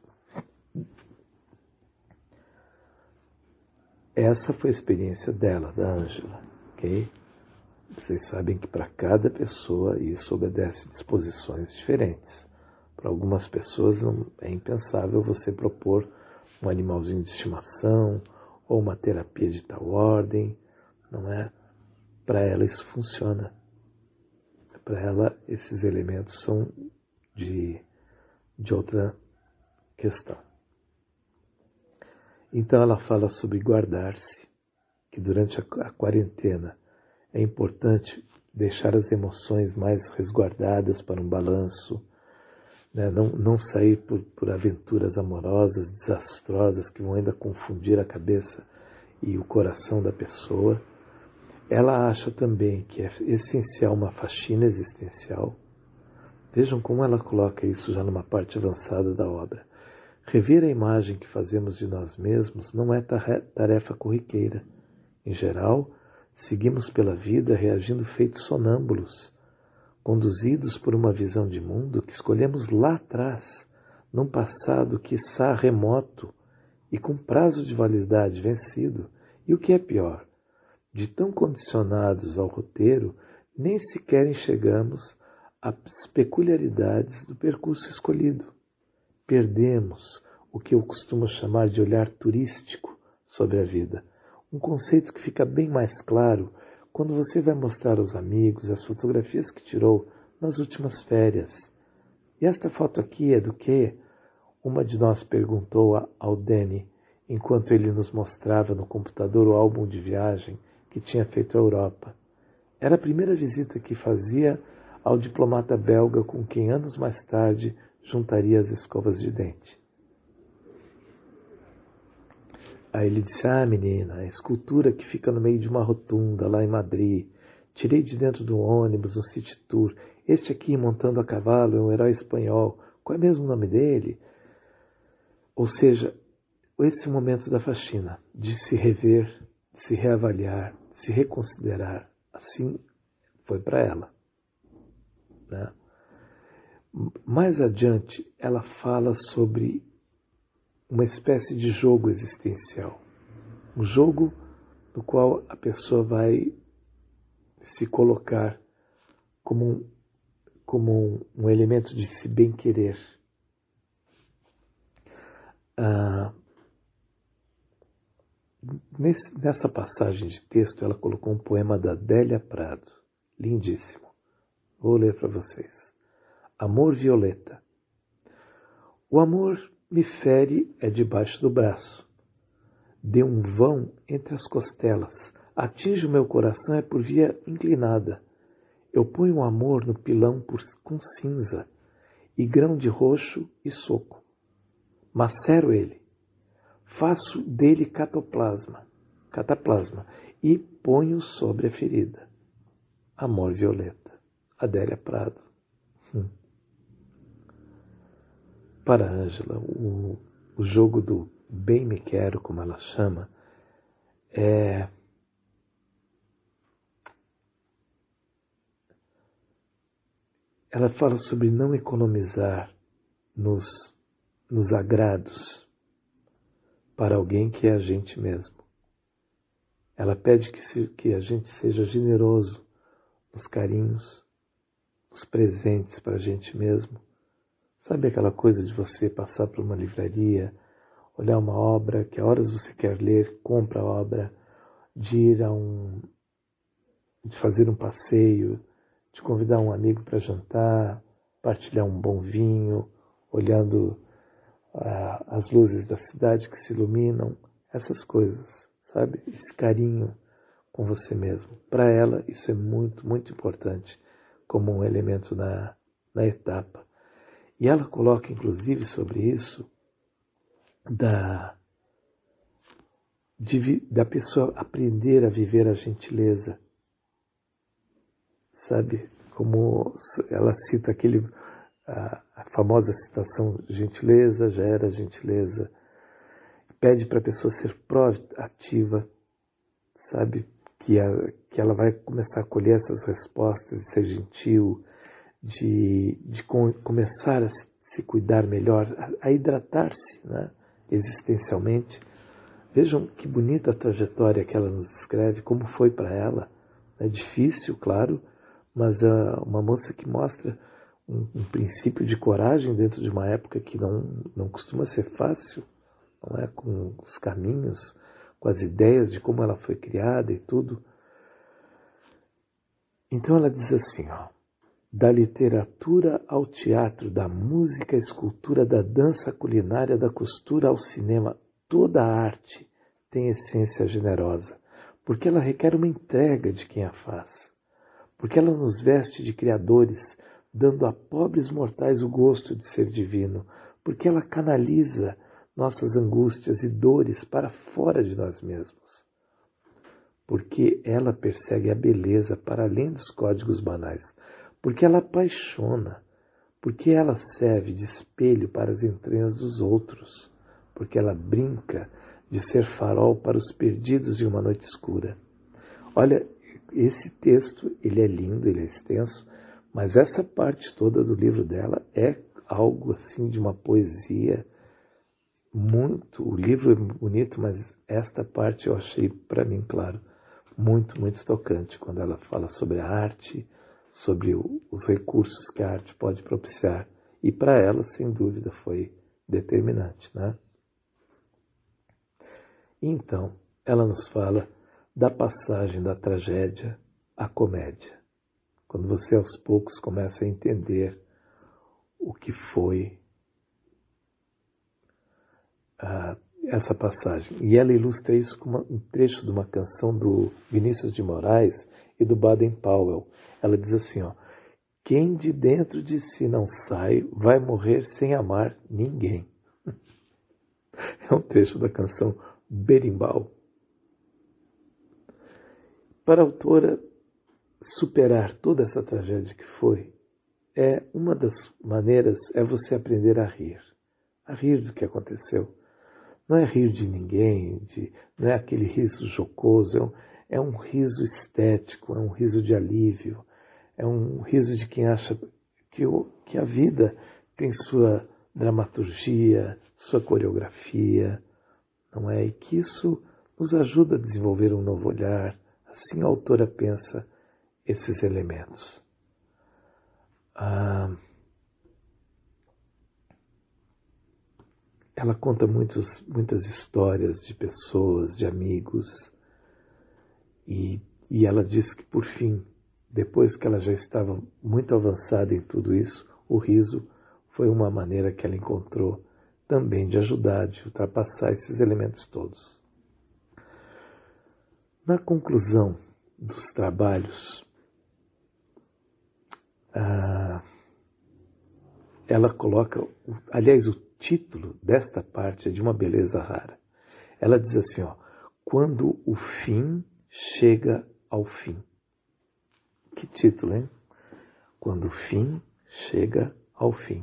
S1: Essa foi a experiência dela, da Ângela, ok? Vocês sabem que para cada pessoa isso obedece disposições diferentes. Para algumas pessoas é impensável você propor um animalzinho de estimação ou uma terapia de tal ordem, não é? Para ela isso funciona. Para ela esses elementos são de outra questão. Então ela fala sobre guardar-se, que durante a quarentena é importante deixar as emoções mais resguardadas para um balanço, né? Não sair por aventuras amorosas, desastrosas, que vão ainda confundir a cabeça e o coração da pessoa. Ela acha também que é essencial uma faxina existencial. Vejam como ela coloca isso já numa parte avançada da obra. Rever a imagem que fazemos de nós mesmos não é tarefa corriqueira. Em geral, seguimos pela vida reagindo feitos sonâmbulos, conduzidos por uma visão de mundo que escolhemos lá atrás, num passado quiçá remoto e com prazo de validade vencido. E o que é pior, de tão condicionados ao roteiro, nem sequer enxergamos as peculiaridades do percurso escolhido. Perdemos o que eu costumo chamar de olhar turístico sobre a vida. Um conceito que fica bem mais claro quando você vai mostrar aos amigos as fotografias que tirou nas últimas férias. E esta foto aqui é do quê? Uma de nós perguntou ao Danny, enquanto ele nos mostrava no computador o álbum de viagem que tinha feito à Europa. Era a primeira visita que fazia ao diplomata belga com quem anos mais tarde juntaria as escovas de dente. Aí ele disse, menina, a escultura que fica no meio de uma rotunda lá em Madrid. Tirei de dentro do ônibus, no City Tour. Este aqui, montando a cavalo, é um herói espanhol. Qual é mesmo o nome dele? Ou seja, esse momento da faxina, de se rever, de se reavaliar, de se reconsiderar, assim foi para ela, né? Mais adiante, ela fala sobre uma espécie de jogo existencial. Um jogo no qual a pessoa vai se colocar como um elemento de se bem-querer. Nessa passagem de texto, ela colocou um poema da Adélia Prado, lindíssimo. Vou ler para vocês. Amor Violeta. O amor me fere debaixo do braço. Dê um vão entre as costelas. Atinge o meu coração por via inclinada. Eu ponho o amor no pilão com cinza, e grão de roxo e soco. Macero ele. Faço dele cataplasma, e ponho sobre a ferida. Amor Violeta. Adélia Prado. Para Ângela, o jogo do bem me quero, como ela chama, ela fala sobre não economizar nos agrados para alguém que é a gente mesmo. Ela pede que a gente seja generoso nos carinhos, nos presentes para a gente mesmo. Sabe aquela coisa de você passar por uma livraria, olhar uma obra que a horas você quer ler, compra a obra, de fazer um passeio, de convidar um amigo para jantar, partilhar um bom vinho, olhando as luzes da cidade que se iluminam, essas coisas, sabe? Esse carinho com você mesmo. Para ela, isso é muito, muito importante como um elemento na etapa. E ela coloca, inclusive, sobre isso, da pessoa aprender a viver a gentileza. Sabe? Como ela cita a famosa citação, gentileza gera gentileza. pede para a pessoa ser proativa, sabe? Que ela vai começar a colher essas respostas, de ser gentil, de começar a se cuidar melhor, a hidratar-se, né? Existencialmente. Vejam que bonita a trajetória que ela nos descreve, como foi para ela. É difícil, claro, mas uma moça que mostra um princípio de coragem dentro de uma época que não costuma ser fácil, não é? Com os caminhos, com as ideias de como ela foi criada e tudo. Então ela diz assim, ó: da literatura ao teatro, da música à escultura, da dança à culinária, da costura ao cinema, toda a arte tem essência generosa, porque ela requer uma entrega de quem a faz, porque ela nos veste de criadores, dando a pobres mortais o gosto de ser divino, porque ela canaliza nossas angústias e dores para fora de nós mesmos, porque ela persegue a beleza para além dos códigos banais, porque ela apaixona, porque ela serve de espelho para as entranhas dos outros, porque ela brinca de ser farol para os perdidos de uma noite escura. Olha, esse texto, ele é lindo, ele é extenso, mas essa parte toda do livro dela é algo assim de uma poesia muito... O livro é bonito, mas esta parte eu achei, para mim, claro, muito, muito tocante, quando ela fala sobre a arte, sobre os recursos que a arte pode propiciar. E para ela, sem dúvida, foi determinante, né? Então, ela nos fala da passagem da tragédia à comédia. Quando você aos poucos começa a entender o que foi essa passagem. E ela ilustra isso com um trecho de uma canção do Vinícius de Moraes e do Baden Powell. Ela diz assim, ó: quem de dentro de si não sai, vai morrer sem amar ninguém. É um trecho da canção Berimbau. Para a autora, superar toda essa tragédia que foi, uma das maneiras é você aprender a rir do que aconteceu. Não é rir de ninguém, não é aquele riso jocoso, é um riso estético, é um riso de alívio, é um riso de quem acha que a vida tem sua dramaturgia, sua coreografia, não é? E que isso nos ajuda a desenvolver um novo olhar. Assim a autora pensa esses elementos. Ela conta muitas histórias de pessoas, de amigos, e ela diz que, por fim, depois que ela já estava muito avançada em tudo isso, o riso foi uma maneira que ela encontrou também de ajudar, de ultrapassar esses elementos todos. Na conclusão dos trabalhos, ela coloca, aliás, o título desta parte é de uma beleza rara. Ela diz assim, ó: quando o fim chega ao fim. Que título, hein? Quando o fim chega ao fim.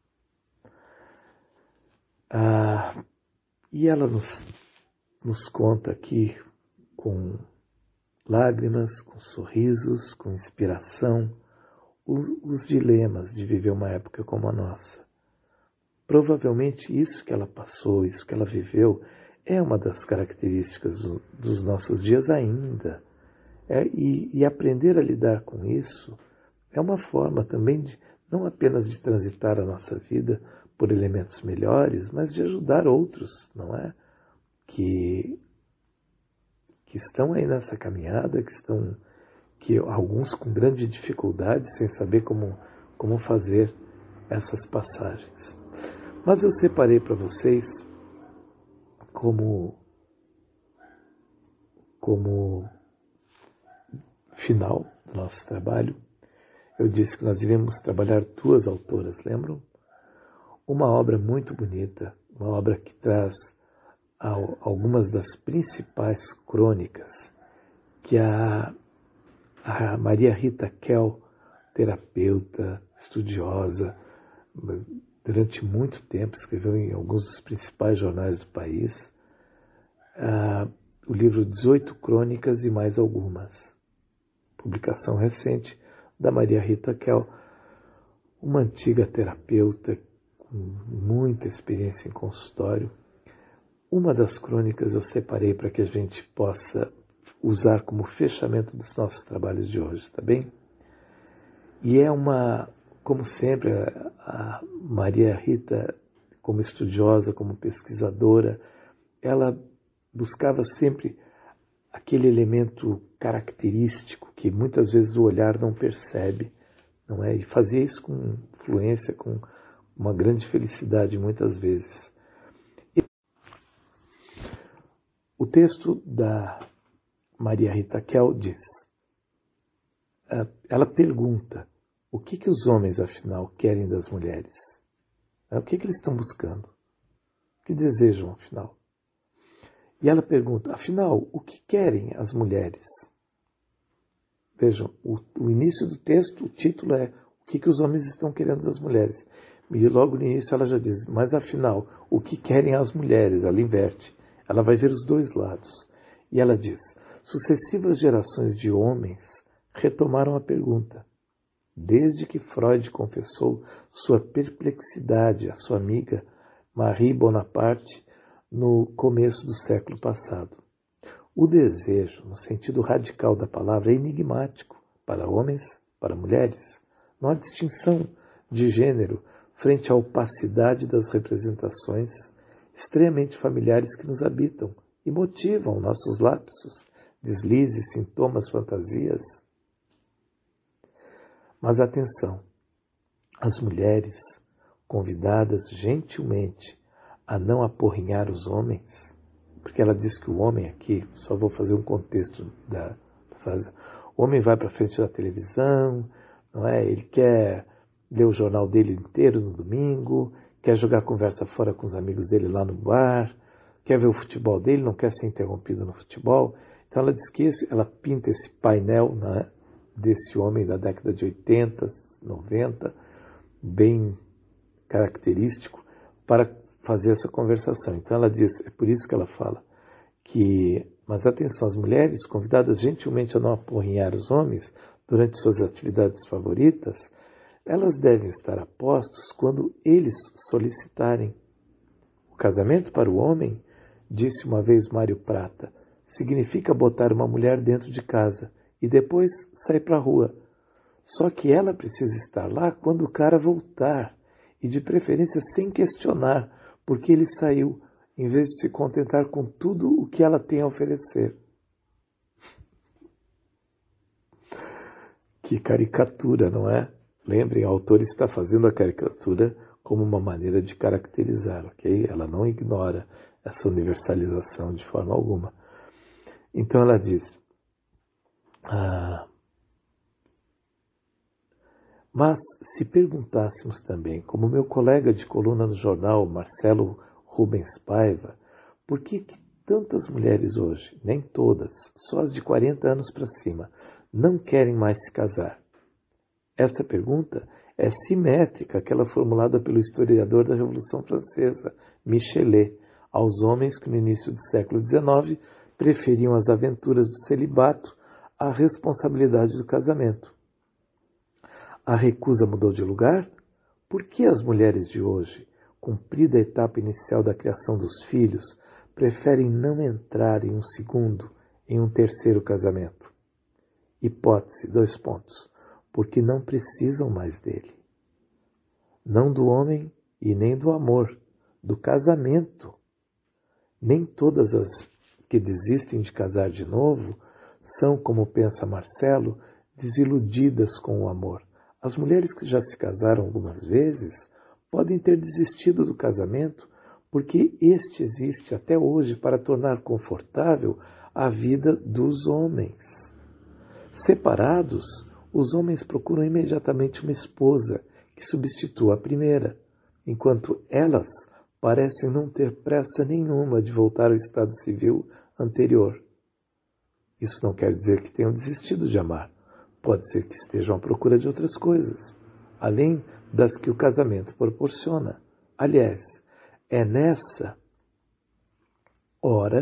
S1: E ela nos conta aqui com lágrimas, com sorrisos, com inspiração, os dilemas de viver uma época como a nossa. Provavelmente isso que ela passou, isso que ela viveu, é uma das características dos nossos dias ainda. E aprender a lidar com isso é uma forma também não apenas de transitar a nossa vida por elementos melhores, mas de ajudar outros, não é? Que estão aí nessa caminhada, que alguns com grande dificuldade, sem saber como fazer essas passagens. Mas eu separei para vocês como final do nosso trabalho. Eu disse que nós iremos trabalhar 2 autoras, lembram? Uma obra muito bonita, uma obra que traz algumas das principais crônicas que a Maria Rita Kell, terapeuta, estudiosa, durante muito tempo escreveu em alguns dos principais jornais do país, o livro 18 Crônicas e Mais Algumas, publicação recente da Maria Rita Kell, uma antiga terapeuta com muita experiência em consultório. Uma das crônicas eu separei para que a gente possa usar como fechamento dos nossos trabalhos de hoje, tá bem? E é como sempre, a Maria Rita, como estudiosa, como pesquisadora, ela buscava sempre aquele elemento característico que muitas vezes o olhar não percebe, não é? E fazia isso com fluência, com uma grande felicidade muitas vezes. O texto da Maria Rita Kell diz, ela pergunta, o que os homens, afinal, querem das mulheres? O que eles estão buscando? O que desejam, afinal? E ela pergunta, afinal, o que querem as mulheres? Vejam, o início do texto, o título é o que os homens estão querendo das mulheres. E logo no início ela já diz, mas afinal, o que querem as mulheres? Ela inverte. Ela vai ver os dois lados. E ela diz, sucessivas gerações de homens retomaram a pergunta. Desde que Freud confessou sua perplexidade à sua amiga Marie Bonaparte no começo do século passado. O desejo, no sentido radical da palavra, é enigmático para homens, para mulheres. Não há distinção de gênero frente à opacidade das representações extremamente familiares que nos habitam e motivam nossos lapsos, deslizes, sintomas, fantasias. Mas atenção, as mulheres, convidadas gentilmente a não aporrinhar os homens, porque ela diz que o homem aqui, só vou fazer um contexto da frase, o homem vai para frente da televisão, não é? Ele quer ler o jornal dele inteiro no domingo, quer jogar conversa fora com os amigos dele lá no bar, quer ver o futebol dele, não quer ser interrompido no futebol. Então ela diz que ela pinta esse painel, né, desse homem da década de 80, 90, bem característico, para fazer essa conversação. Então ela diz, é por isso que ela fala, mas atenção, as mulheres convidadas gentilmente a não aporrinhar os homens durante suas atividades favoritas, elas devem estar a postos quando eles solicitarem. O casamento para o homem, disse uma vez Mário Prata, significa botar uma mulher dentro de casa e depois sair para a rua. Só que ela precisa estar lá quando o cara voltar e de preferência sem questionar porque ele saiu, em vez de se contentar com tudo o que ela tem a oferecer. Que caricatura, não é? Lembrem, a autora está fazendo a caricatura como uma maneira de caracterizar, ok? Ela não ignora essa universalização de forma alguma. Então ela diz, mas se perguntássemos também, como meu colega de coluna no jornal, Marcelo Rubens Paiva, por que tantas mulheres hoje, nem todas, só as de 40 anos para cima, não querem mais se casar? Essa pergunta é simétrica àquela formulada pelo historiador da Revolução Francesa, Michelet, aos homens que no início do século XIX preferiam as aventuras do celibato à responsabilidade do casamento. A recusa mudou de lugar? Por que as mulheres de hoje, cumprida a etapa inicial da criação dos filhos, preferem não entrar em um segundo, em um terceiro casamento? Hipótese, 2 pontos. Porque não precisam mais dele. Não do homem e nem do amor, do casamento. Nem todas as que desistem de casar de novo são, como pensa Marcelo, desiludidas com o amor. As mulheres que já se casaram algumas vezes podem ter desistido do casamento porque este existe até hoje para tornar confortável a vida dos homens. Separados, os homens procuram imediatamente uma esposa que substitua a primeira, enquanto elas parecem não ter pressa nenhuma de voltar ao estado civil anterior. Isso não quer dizer que tenham desistido de amar. Pode ser que estejam à procura de outras coisas, além das que o casamento proporciona. Aliás, é nessa hora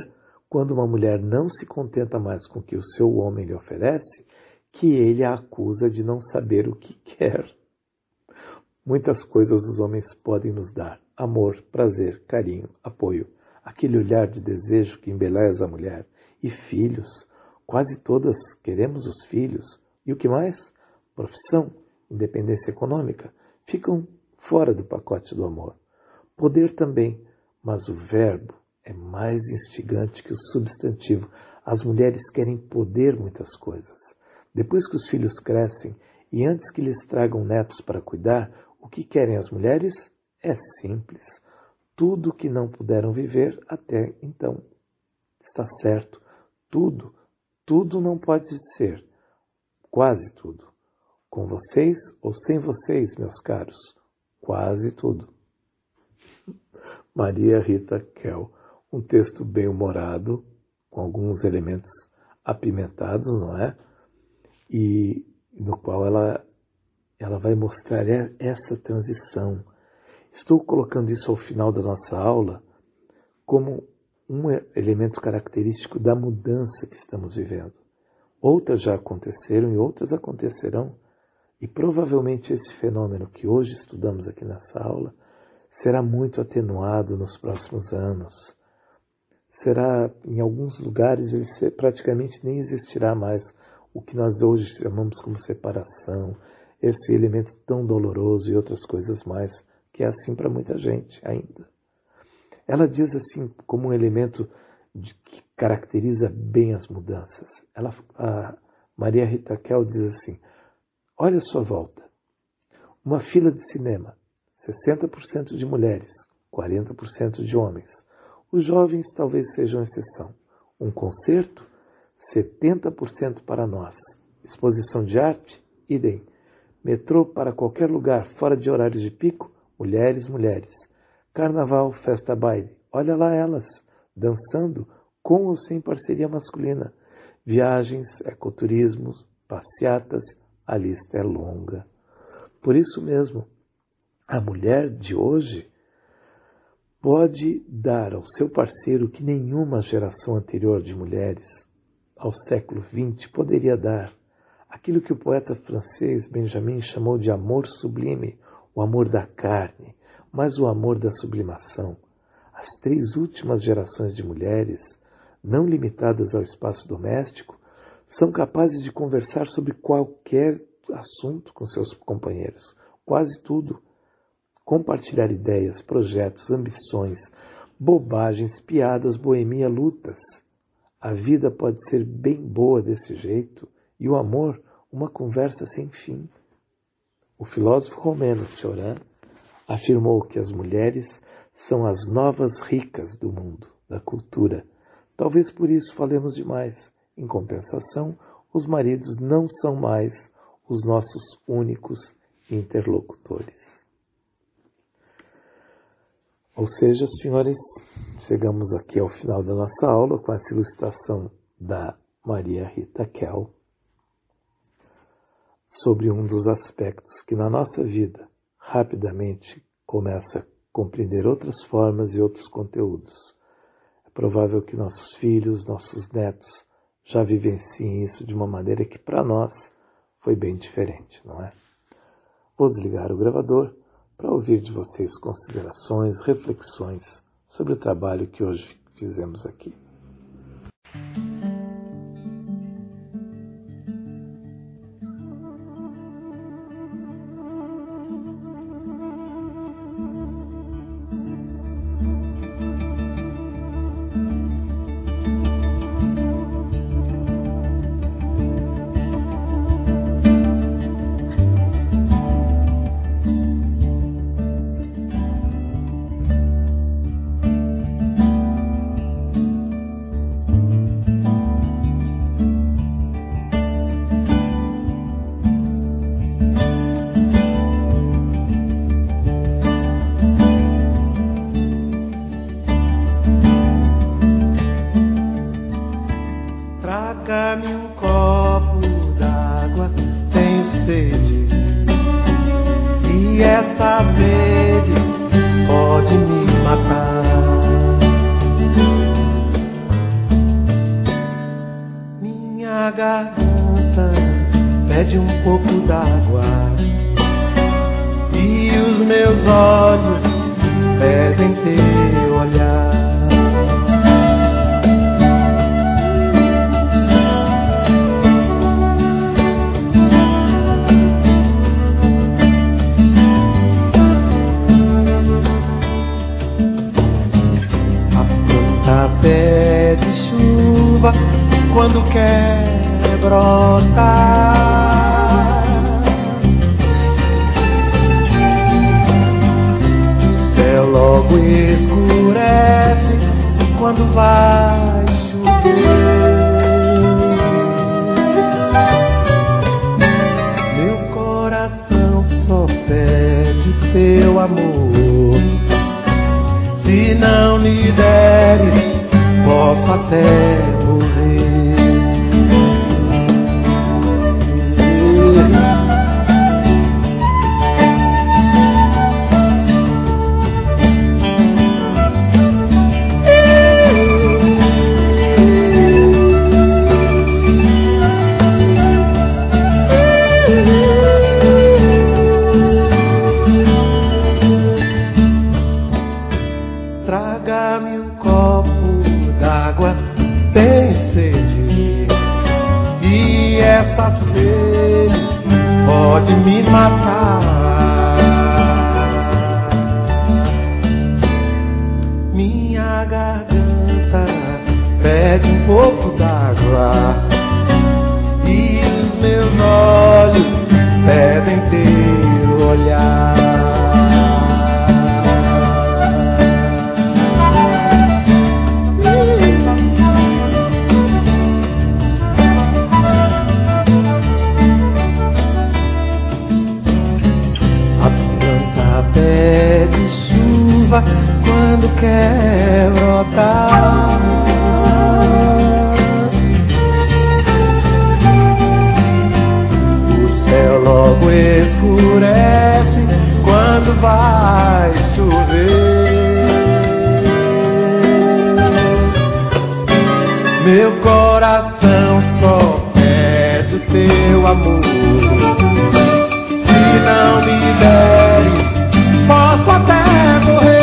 S1: quando uma mulher não se contenta mais com o que o seu homem lhe oferece, que ele a acusa de não saber o que quer. Muitas coisas os homens podem nos dar: amor, prazer, carinho, apoio, aquele olhar de desejo que embeleza a mulher, e filhos. Quase todas queremos os filhos. E o que mais? Profissão, independência econômica, ficam fora do pacote do amor. Poder também, mas o verbo é mais instigante que o substantivo. As mulheres querem poder muitas coisas. Depois que os filhos crescem e antes que lhes tragam netos para cuidar, o que querem as mulheres? É simples. Tudo que não puderam viver até então. Está certo. Tudo não pode ser. Quase tudo. Com vocês ou sem vocês, meus caros. Quase tudo. Maria Rita Kell. Um texto bem humorado, com alguns elementos apimentados, não é? E no qual ela vai mostrar essa transição. Estou colocando isso ao final da nossa aula como um elemento característico da mudança que estamos vivendo. Outras já aconteceram e outras acontecerão. E provavelmente esse fenômeno que hoje estudamos aqui nessa aula será muito atenuado nos próximos anos. Será, em alguns lugares, ele praticamente nem existirá mais o que nós hoje chamamos como separação, esse elemento tão doloroso e outras coisas mais, que é assim para muita gente ainda. Ela diz assim, como um elemento que caracteriza bem as mudanças. A Maria Rita Kell diz assim: olha a sua volta. Uma fila de cinema, 60% de mulheres, 40% de homens. Os jovens talvez sejam exceção. Um concerto, 70% para nós. Exposição de arte, idem. Metrô para qualquer lugar, fora de horários de pico, mulheres. Carnaval, festa, baile. Olha lá elas, dançando, com ou sem parceria masculina. Viagens, ecoturismos, passeatas, a lista é longa. Por isso mesmo, a mulher de hoje pode dar ao seu parceiro o que nenhuma geração anterior de mulheres ao século XX poderia dar. Aquilo que o poeta francês Benjamin chamou de amor sublime, o amor da carne, mas o amor da sublimação. As 3 últimas gerações de mulheres, não limitadas ao espaço doméstico, são capazes de conversar sobre qualquer assunto com seus companheiros, quase tudo. Compartilhar ideias, projetos, ambições, bobagens, piadas, boemia, lutas. A vida pode ser bem boa desse jeito e o amor uma conversa sem fim. O filósofo romeno Cioran afirmou que as mulheres são as novas ricas do mundo, da cultura. Talvez por isso falemos demais. Em compensação, os maridos não são mais os nossos únicos interlocutores. Ou seja, senhores, chegamos aqui ao final da nossa aula com essa ilustração da Maria Rita Kell sobre um dos aspectos que na nossa vida rapidamente começa a compreender outras formas e outros conteúdos. É provável que nossos filhos, nossos netos já vivenciem isso de uma maneira que para nós foi bem diferente, não é? Vou desligar o gravador para ouvir de vocês considerações, reflexões sobre o trabalho que hoje fizemos aqui.
S2: pede um pouco d'água e os meus olhos pedem teu olhar. Pede chuva quando quer brotar. O céu logo escurece quando vai chover. Meu coração só pede teu amor. Se não me deres, posso até morrer. Traga-me um copo d'água, tenho sede, e essa sede pode me matar. Minha garganta pede um pouco d'água e os meus olhos pedem teu olhar. Pede chuva quando quer brotar. O céu logo escurece quando vai chover. Meu coração só pede o teu amor. Se não me deres, posso até morrer.